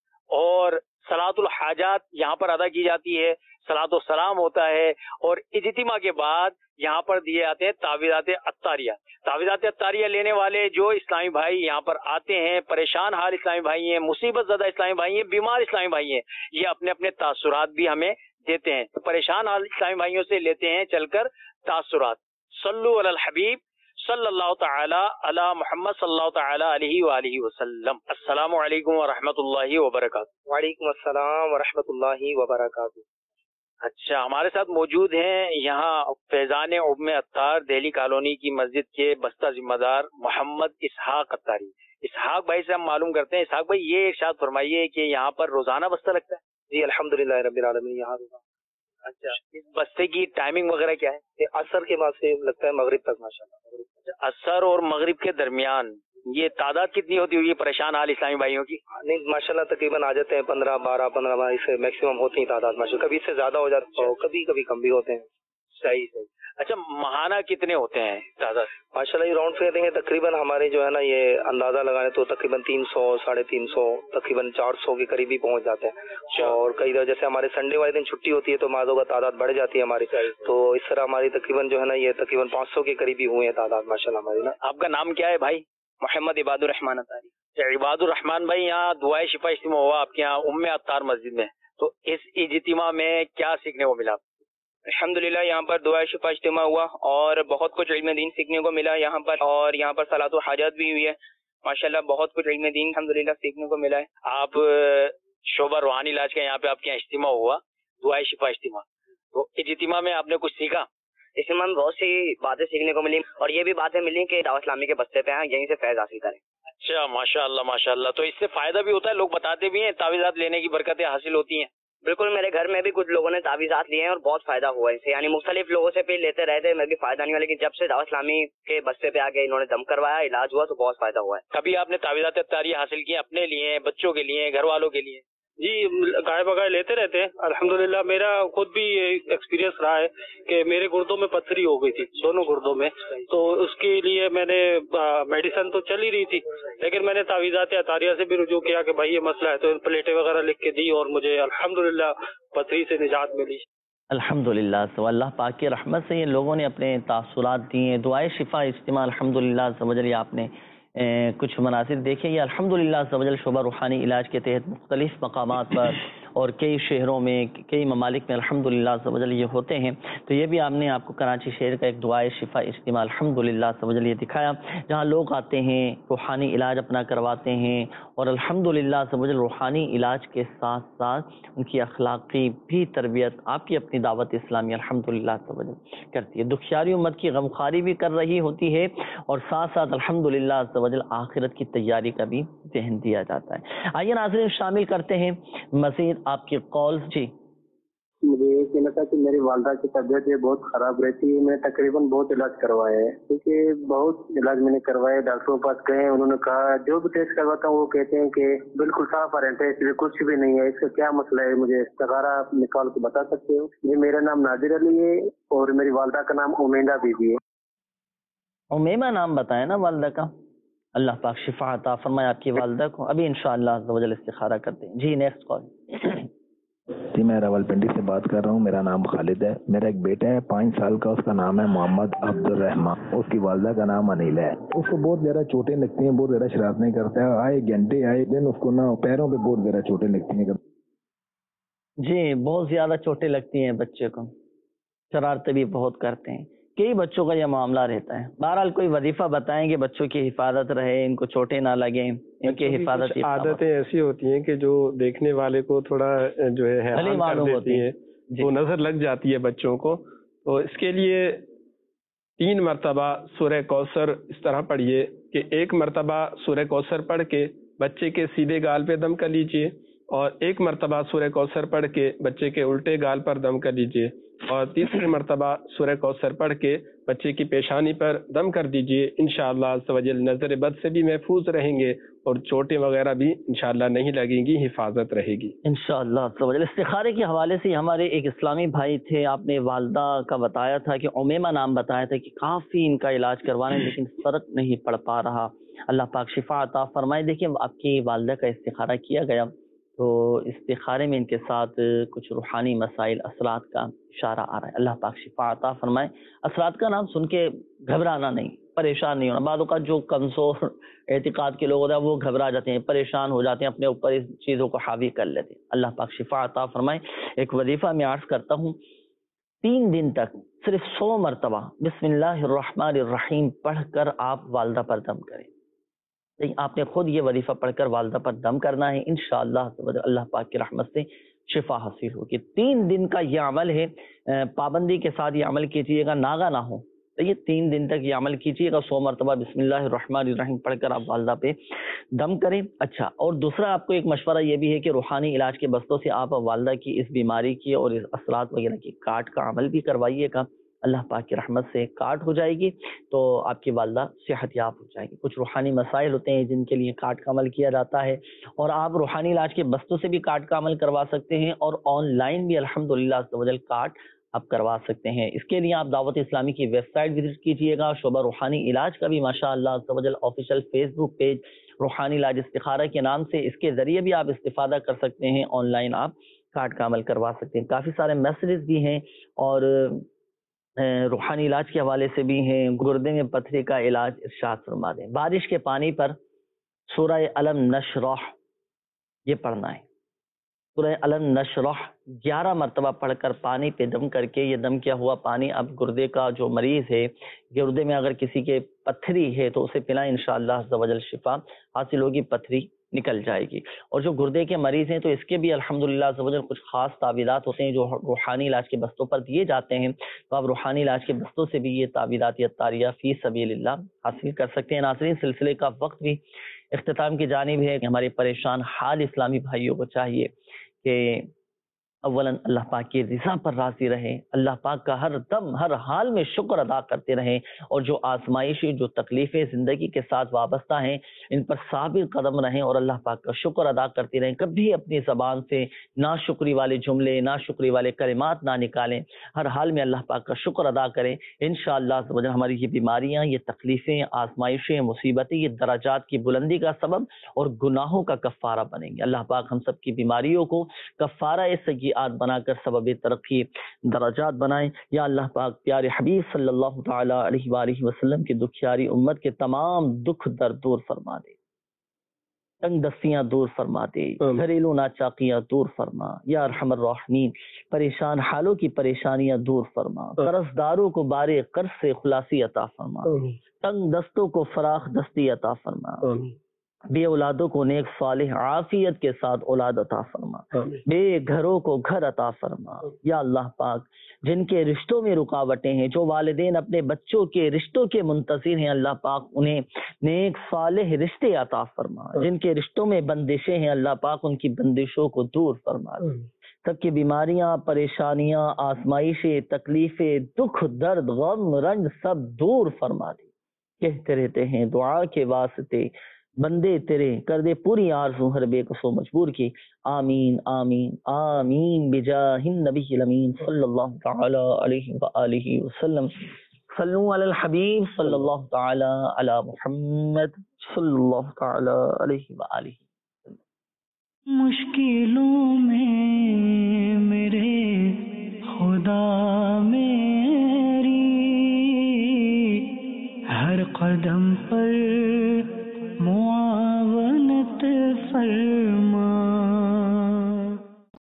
اور صلاۃ الحاجات یہاں پر ادا کی جاتی ہے، صلاۃ و سلام ہوتا ہے، اور اجتماع کے بعد یہاں پر دیے جاتے ہیں تعویذات عطاریہ۔ تعویذات عطاریہ لینے والے جو اسلامی بھائی یہاں پر آتے ہیں، پریشان حال اسلامی بھائی ہیں، مصیبت زدہ اسلامی بھائی ہیں، بیمار اسلامی بھائی ہیں، یہ اپنے اپنے تاثرات بھی ہمیں دیتے ہیں، تو پریشان حال اسلامی بھائیوں سے لیتے ہیں چل کر تاثرات۔ صلو علی الحبیب صلی اللہ تعالی علی محمد صلی اللہ تعالی علیہ وآلہ وسلم۔ السلام علیکم ورحمۃ اللہ وبرکاتہ۔ وعلیکم السلام ورحمۃ اللہ وبرکاتہ۔ اچھا، ہمارے ساتھ موجود ہیں یہاں فیضان ام عطار دہلی کالونی کی مسجد کے بستہ ذمہ دار محمد اسحاق عطاری۔ اسحاق بھائی سے ہم معلوم کرتے ہیں۔ اسحاق بھائی، یہ ارشاد فرمائیے کہ یہاں پر روزانہ بستہ لگتا ہے؟ جی الحمدللہ رب العالمین، یہاں روزانہ۔ اچھا، اس بستے کی ٹائمنگ وغیرہ کیا ہے؟ عصر کے بعد سے لگتا ہے مغرب تک ماشاءاللہ۔ عصر اور مغرب کے درمیان یہ تعداد کتنی ہوتی ہوگی پریشان حال اسلامی بھائیوں کی؟ نہیں ماشاءاللہ تقریباً آ جاتے ہیں پندرہ بارہ پندرہ بارہ سے میکسیمم ہوتی ہیں تعداد ماشاءاللہ، کبھی اس سے زیادہ ہو جاتا ہے، کبھی کبھی کم بھی ہوتے ہیں۔ صحیح صحیح۔ اچھا، ماہانہ کتنے ہوتے ہیں تعداد؟ ماشاءاللہ یہ راؤنڈ فگر دیں گے تقریباً ہمارے جو ہے نا یہ اندازہ لگانے تو تقریباً تین سو ساڑھے تین سو تقریباً چار سو کے قریب ہی پہنچ جاتے ہیں، اور کئی دفعہ جیسے ہمارے سنڈے والے دن چھٹی ہوتی ہے تو معذوں کا تعداد بڑھ جاتی ہے ہماری، تو اس طرح ہماری تقریباً جو ہے نا یہ تقریباً پانچ سو کے قریب ہی ہوئے ہیں تعداد ماشاءاللہ ہماری نا۔ آپ کا نام کیا ہے بھائی؟ محمد عباد الرحمان عطاری۔ عباد الرحمان بھائی، یہاں دعائے شفا اجتماع ہوا آپ کے یہاں ام عطار مسجد میں، تو اس اجتماع میں کیا سیکھنے کو ملا؟ الحمدللہ یہاں پر دعائے شفا اجتماع ہوا اور بہت کچھ علم دین سیکھنے کو ملا یہاں پر، اور یہاں پر صلاۃ و حاجات بھی ہوئی ہے ماشاءاللہ، بہت کچھ علم دین الحمدللہ سیکھنے کو ملا ہے۔ آپ شعبہ روحانی علاج کا یہاں پہ آپ کے یہاں اجتماع ہوا دعائے شفا اجتماع، تو اجتماع میں آپ نے کچھ سیکھا؟ اس میں بہت سی باتیں سیکھنے کو ملی، اور یہ بھی باتیں ملی کہ دعوت اسلامی کے بستے پہ ہیں، یہیں سے فیض حاصل کریں۔ اچھا، ماشاء اللہ ماشاء اللہ، تو اس سے فائدہ بھی ہوتا ہے، لوگ بتاتے بھی ہیں تعویذات لینے کی برکتیں حاصل ہوتی ہیں؟ بالکل، میرے گھر میں بھی کچھ لوگوں نے تعویذات لیے ہیں اور بہت فائدہ ہوا ہے اس سے، یعنی مختلف لوگوں سے بھی لیتے رہے تھے، میں بھی فائدہ نہیں ہوا، لیکن جب سے دعوت اسلامی کے بستے پہ آگے انہوں نے دم کروایا، علاج ہوا، تو بہت فائدہ ہوا ہے۔ کبھی آپ نے تعویذات عطاریہ حاصل کی اپنے لیے، بچوں کے لیے، گھر والوں کے لیے؟ جی گائے بگائے لیتے رہتے ہیں الحمدللہ۔ میرا خود بھی ایکسپیرینس رہا ہے کہ میرے گردوں میں پتھری ہو گئی تھی، دونوں گردوں میں، تو اس کے لیے میں نے میڈیسن تو چل ہی رہی تھی، لیکن میں نے تعویذات عطاریہ سے بھی رجوع کیا کہ بھائی یہ مسئلہ ہے، تو پلیٹیں وغیرہ لکھ کے دی اور مجھے الحمدللہ پتھری سے نجات ملی۔ الحمدللہ، تو اللہ پاک کی رحمت سے یہ لوگوں نے اپنے تاثرات دیے، دعائے شفا اجتماع الحمدللہ سمجھ آپ نے کچھ مناظر دیکھے، یہ الحمدللہ سمجھ شعبہ روحانی علاج کے تحت مختلف مقامات پر اور کئی شہروں میں، کئی ممالک میں الحمدللہ سمجھ یہ ہوتے ہیں، تو یہ بھی آپ نے آپ کو کراچی شہر کا ایک دعائے شفا اجتماع الحمدللہ سمجھ یہ دکھایا، جہاں لوگ آتے ہیں، روحانی علاج اپنا کرواتے ہیں، اور الحمدللہ سمجھ روحانی علاج کے ساتھ ساتھ ان کی اخلاقی بھی تربیت آپ کی اپنی دعوت اسلامی الحمدللہ سمجھ کرتی ہے، دکھیاری امت کی غمخواری بھی کر رہی ہوتی ہے، اور ساتھ ساتھ الحمدللہ سمجھ آخرت کی تیاری کا بھی ذہن دیا جاتا ہے۔ آئیے ناظرین شامل کرتے ہیں مزید آپ کی کالز۔ جی مجھے یہ کہنا تھا کہ میری والدہ کی طبیعت یہ بہت خراب رہتی ہے. میں تقریباً بہت علاج کروایا ہے, کیونکہ بہت علاج میں نے کروایا, ڈاکٹروں کے پاس گئے, انہوں نے کہا جو بھی ٹیسٹ کرواتا ہوں وہ کہتے ہیں کہ بالکل صاف آ رہتا ہے, اس لیے کچھ بھی نہیں ہے. اس کا کیا مسئلہ ہے, مجھے استخارہ آپ نکال کے بتا سکتے ہو؟ یہ میرا نام نادر علی ہے اور میری والدہ کا نام امیندہ بی بی ہے. امیمہ نام بتائیں نا والدہ کا. اللہ پاک شفا عطا فرمائے آپ کی والدہ کو. ابھی انشاءاللہ عز و جل استخارہ کرتے ہیں. جی نیکسٹ کال. جی میں راولپنڈی سے بات کر رہا ہوں. میرا نام خالد ہے. میرا ایک بیٹا ہے پانچ سال کا, اس کا نام ہے محمد عبد الرحمان. اس کی والدہ کا نام انیل ہے. اس کو بہت زیادہ چوٹیں لگتی ہیں, بہت زیادہ شرارتیں کرتا ہے. آئے گھنٹے آئے دن اس کو نا پیروں پہ بہت زیادہ چوٹیں لگتی ہیں. جی بہت زیادہ چوٹیں لگتی ہیں بچے کو, شرارتیں بھی بہت کرتے ہیں. کئی بچوں کا یہ معاملہ رہتا ہے. بہرحال کوئی وظیفہ بتائیں کہ بچوں کی حفاظت رہے, ان کو چوٹیں نہ لگیں, ان کی حفاظت. عادتیں ایسی ہوتی ہیں کہ جو دیکھنے والے کو تھوڑا جو ہے حیران کر دیتی ہیں, وہ نظر لگ جاتی ہے بچوں کو. تو اس کے لیے تین مرتبہ سورہ کوثر اس طرح پڑھیے کہ ایک مرتبہ سورہ کوثر پڑھ کے بچے کے سیدھے گال پہ دم کر لیجئے, اور ایک مرتبہ سورہ کوثر پڑھ کے بچے کے الٹے گال پر دم کر لیجئے, اور تیسری مرتبہ سورہ کوثر پڑھ کے بچے کی پیشانی پر دم کر دیجئے. انشاءاللہ عز و جل نظر بد سے بھی محفوظ رہیں گے اور چوٹیں وغیرہ بھی انشاءاللہ نہیں لگیں گی, حفاظت رہے گی انشاءاللہ عز و جل. استخارے کے حوالے سے ہمارے ایک اسلامی بھائی تھے, آپ نے والدہ کا بتایا تھا کہ امیمہ نام بتایا تھا کہ کافی ان کا علاج کروانے لیکن فرق نہیں پڑ پا رہا. اللہ پاک شفا عطا فرمائے. دیکھیں آپ کی والدہ کا استخارہ کیا گیا تو استخارے میں ان کے ساتھ کچھ روحانی مسائل اثرات کا اشارہ آ رہا ہے. اللہ پاک شفا عطا فرمائے. اثرات کا نام سن کے گھبرانا نہیں, پریشان نہیں ہونا. بعض اوقات جو کمزور اعتقاد کے لوگ ہوتے ہیں وہ گھبرا جاتے ہیں, پریشان ہو جاتے ہیں, اپنے اوپر اس چیزوں کو حاوی کر لیتے ہیں. اللہ پاک شفا عطا فرمائے. ایک وظیفہ میں عرض کرتا ہوں, تین دن تک صرف سو مرتبہ بسم اللہ الرحمن الرحیم پڑھ کر آپ والدہ پر دم کریں. آپ نے خود یہ وظیفہ پڑھ کر والدہ پر دم کرنا ہے. انشاءاللہ اللہ پاک کی رحمت سے شفا حاصل ہوگی. تین دن کا یہ عمل ہے, پابندی کے ساتھ یہ عمل کیجیے گا, ناغہ نہ ہو. تو یہ تین دن تک یہ عمل کیجیے گا, سو مرتبہ بسم اللہ الرحمن الرحیم پڑھ کر آپ والدہ پہ دم کریں. اچھا, اور دوسرا آپ کو ایک مشورہ یہ بھی ہے کہ روحانی علاج کے بستوں سے آپ والدہ کی اس بیماری کی اور اس اثرات وغیرہ کی کاٹ کا عمل بھی کروائیے گا. اللہ پاک کی رحمت سے کاٹ ہو جائے گی تو آپ کی والدہ صحت یاب ہو جائے گی. کچھ روحانی مسائل ہوتے ہیں جن کے لیے کاٹ کا عمل کیا جاتا ہے, اور آپ روحانی علاج کے بستوں سے بھی کاٹ کا عمل کروا سکتے ہیں, اور آن لائن بھی الحمدللہ عز و جل کاٹ آپ کروا سکتے ہیں. اس کے لیے آپ دعوت اسلامی کی ویب سائٹ وزٹ کیجیے گا. شعبہ روحانی علاج کا بھی ماشاء اللہ عز و جل آفیشیل فیس بک پیج روحانی علاج استخارہ کے نام سے, اس کے ذریعے بھی آپ استفادہ کر سکتے ہیں. آن لائن آپ کاٹ کا عمل کروا سکتے ہیں. کافی سارے میسیجز بھی ہیں اور روحانی علاج کے حوالے سے بھی ہیں. گردے میں پتھری کا علاج ارشاد فرما دیں. بارش کے پانی پر سورہ الم نشرح یہ پڑھنا ہے. سورہ الم نشرح گیارہ مرتبہ پڑھ کر پانی پہ دم کر کے, یہ دم کیا ہوا پانی اب گردے کا جو مریض ہے, گردے میں اگر کسی کے پتھری ہے تو اسے پلائیں, انشاءاللہ عز و جل شفا حاصل ہوگی, پتھری نکل جائے گی. اور جو گردے کے مریض ہیں تو اس کے بھی الحمدللہ عز و جل کچھ خاص تعویذات ہوتے ہیں جو روحانی علاج کے بستوں پر دیے جاتے ہیں, تو آپ روحانی علاج کے بستوں سے بھی یہ تعویذات یا طاریہ فی سبیل اللہ حاصل کر سکتے ہیں. ناظرین, سلسلے کا وقت بھی اختتام کی جانب ہے. ہمارے پریشان حال اسلامی بھائیوں کو چاہیے کہ اولاً اللہ پاک کی رضا پر راضی رہیں, اللہ پاک کا ہر دم ہر حال میں شکر ادا کرتے رہیں, اور جو آزمائشیں جو تکلیفیں زندگی کے ساتھ وابستہ ہیں ان پر ثابت قدم رہیں اور اللہ پاک کا شکر ادا کرتے رہیں. کبھی اپنی زبان سے ناشکری والے جملے, ناشکری والے کلمات نہ نکالیں. ہر حال میں اللہ پاک کا شکر ادا کریں. انشاءاللہ ہماری یہ بیماریاں, یہ تکلیفیں, آزمائشیں, مصیبتیں یہ درجات کی بلندی کا سبب اور گناہوں کا کفارہ بنیں گے. اللہ پاک ہم سب کی بیماریوں کو کفارہ سیئات بنا کر سبب ترقی درجات بنائیں. یا اللہ پاک پیارے حبیب صلی اللہ تعالی علیہ وآلہ وسلم کی دکھیاری امت کے تمام دکھ درد دور فرما دے, تنگ دستیاں دور فرما دے, گھریلو ناچاقیاں دور فرما. یا ارحم الراحمین, پریشان حالوں کی پریشانیاں دور فرما. قرض داروں کو بارے قرض سے خلاصی عطا فرما. تنگ دستوں کو فراخ دستی عطا فرما. بے اولادوں کو نیک صالح عافیت کے ساتھ اولاد عطا فرما. بے گھروں کو گھر عطا فرما. یا اللہ پاک, جن کے رشتوں میں رکاوٹیں ہیں, جو والدین اپنے بچوں کے رشتوں کے منتظر ہیں, اللہ پاک انہیں نیک صالح رشتے عطا فرما. جن کے رشتوں میں بندشیں ہیں, اللہ پاک ان کی بندشوں کو دور فرما. تب کہ بیماریاں، پریشانیاں، آزمائشیں، تکلیفیں، دکھ، درد، غم، رنج سب دور فرما دے۔ کہتے رہتے ہیں دعا کے واسطے بندے تیرے، کر دے پوری آرزو ہر بے کسو مجبور کی۔ آمین آمین آمین بجاہ النبی الامین صلی اللہ تعالی علیہ وآلہ وسلم۔ صلو علی الحبیب صلی اللہ تعالی علی محمد صلی اللہ تعالی علیہ وآلہ۔ مشکلوں میں میرے خدا میری ہر قدم پر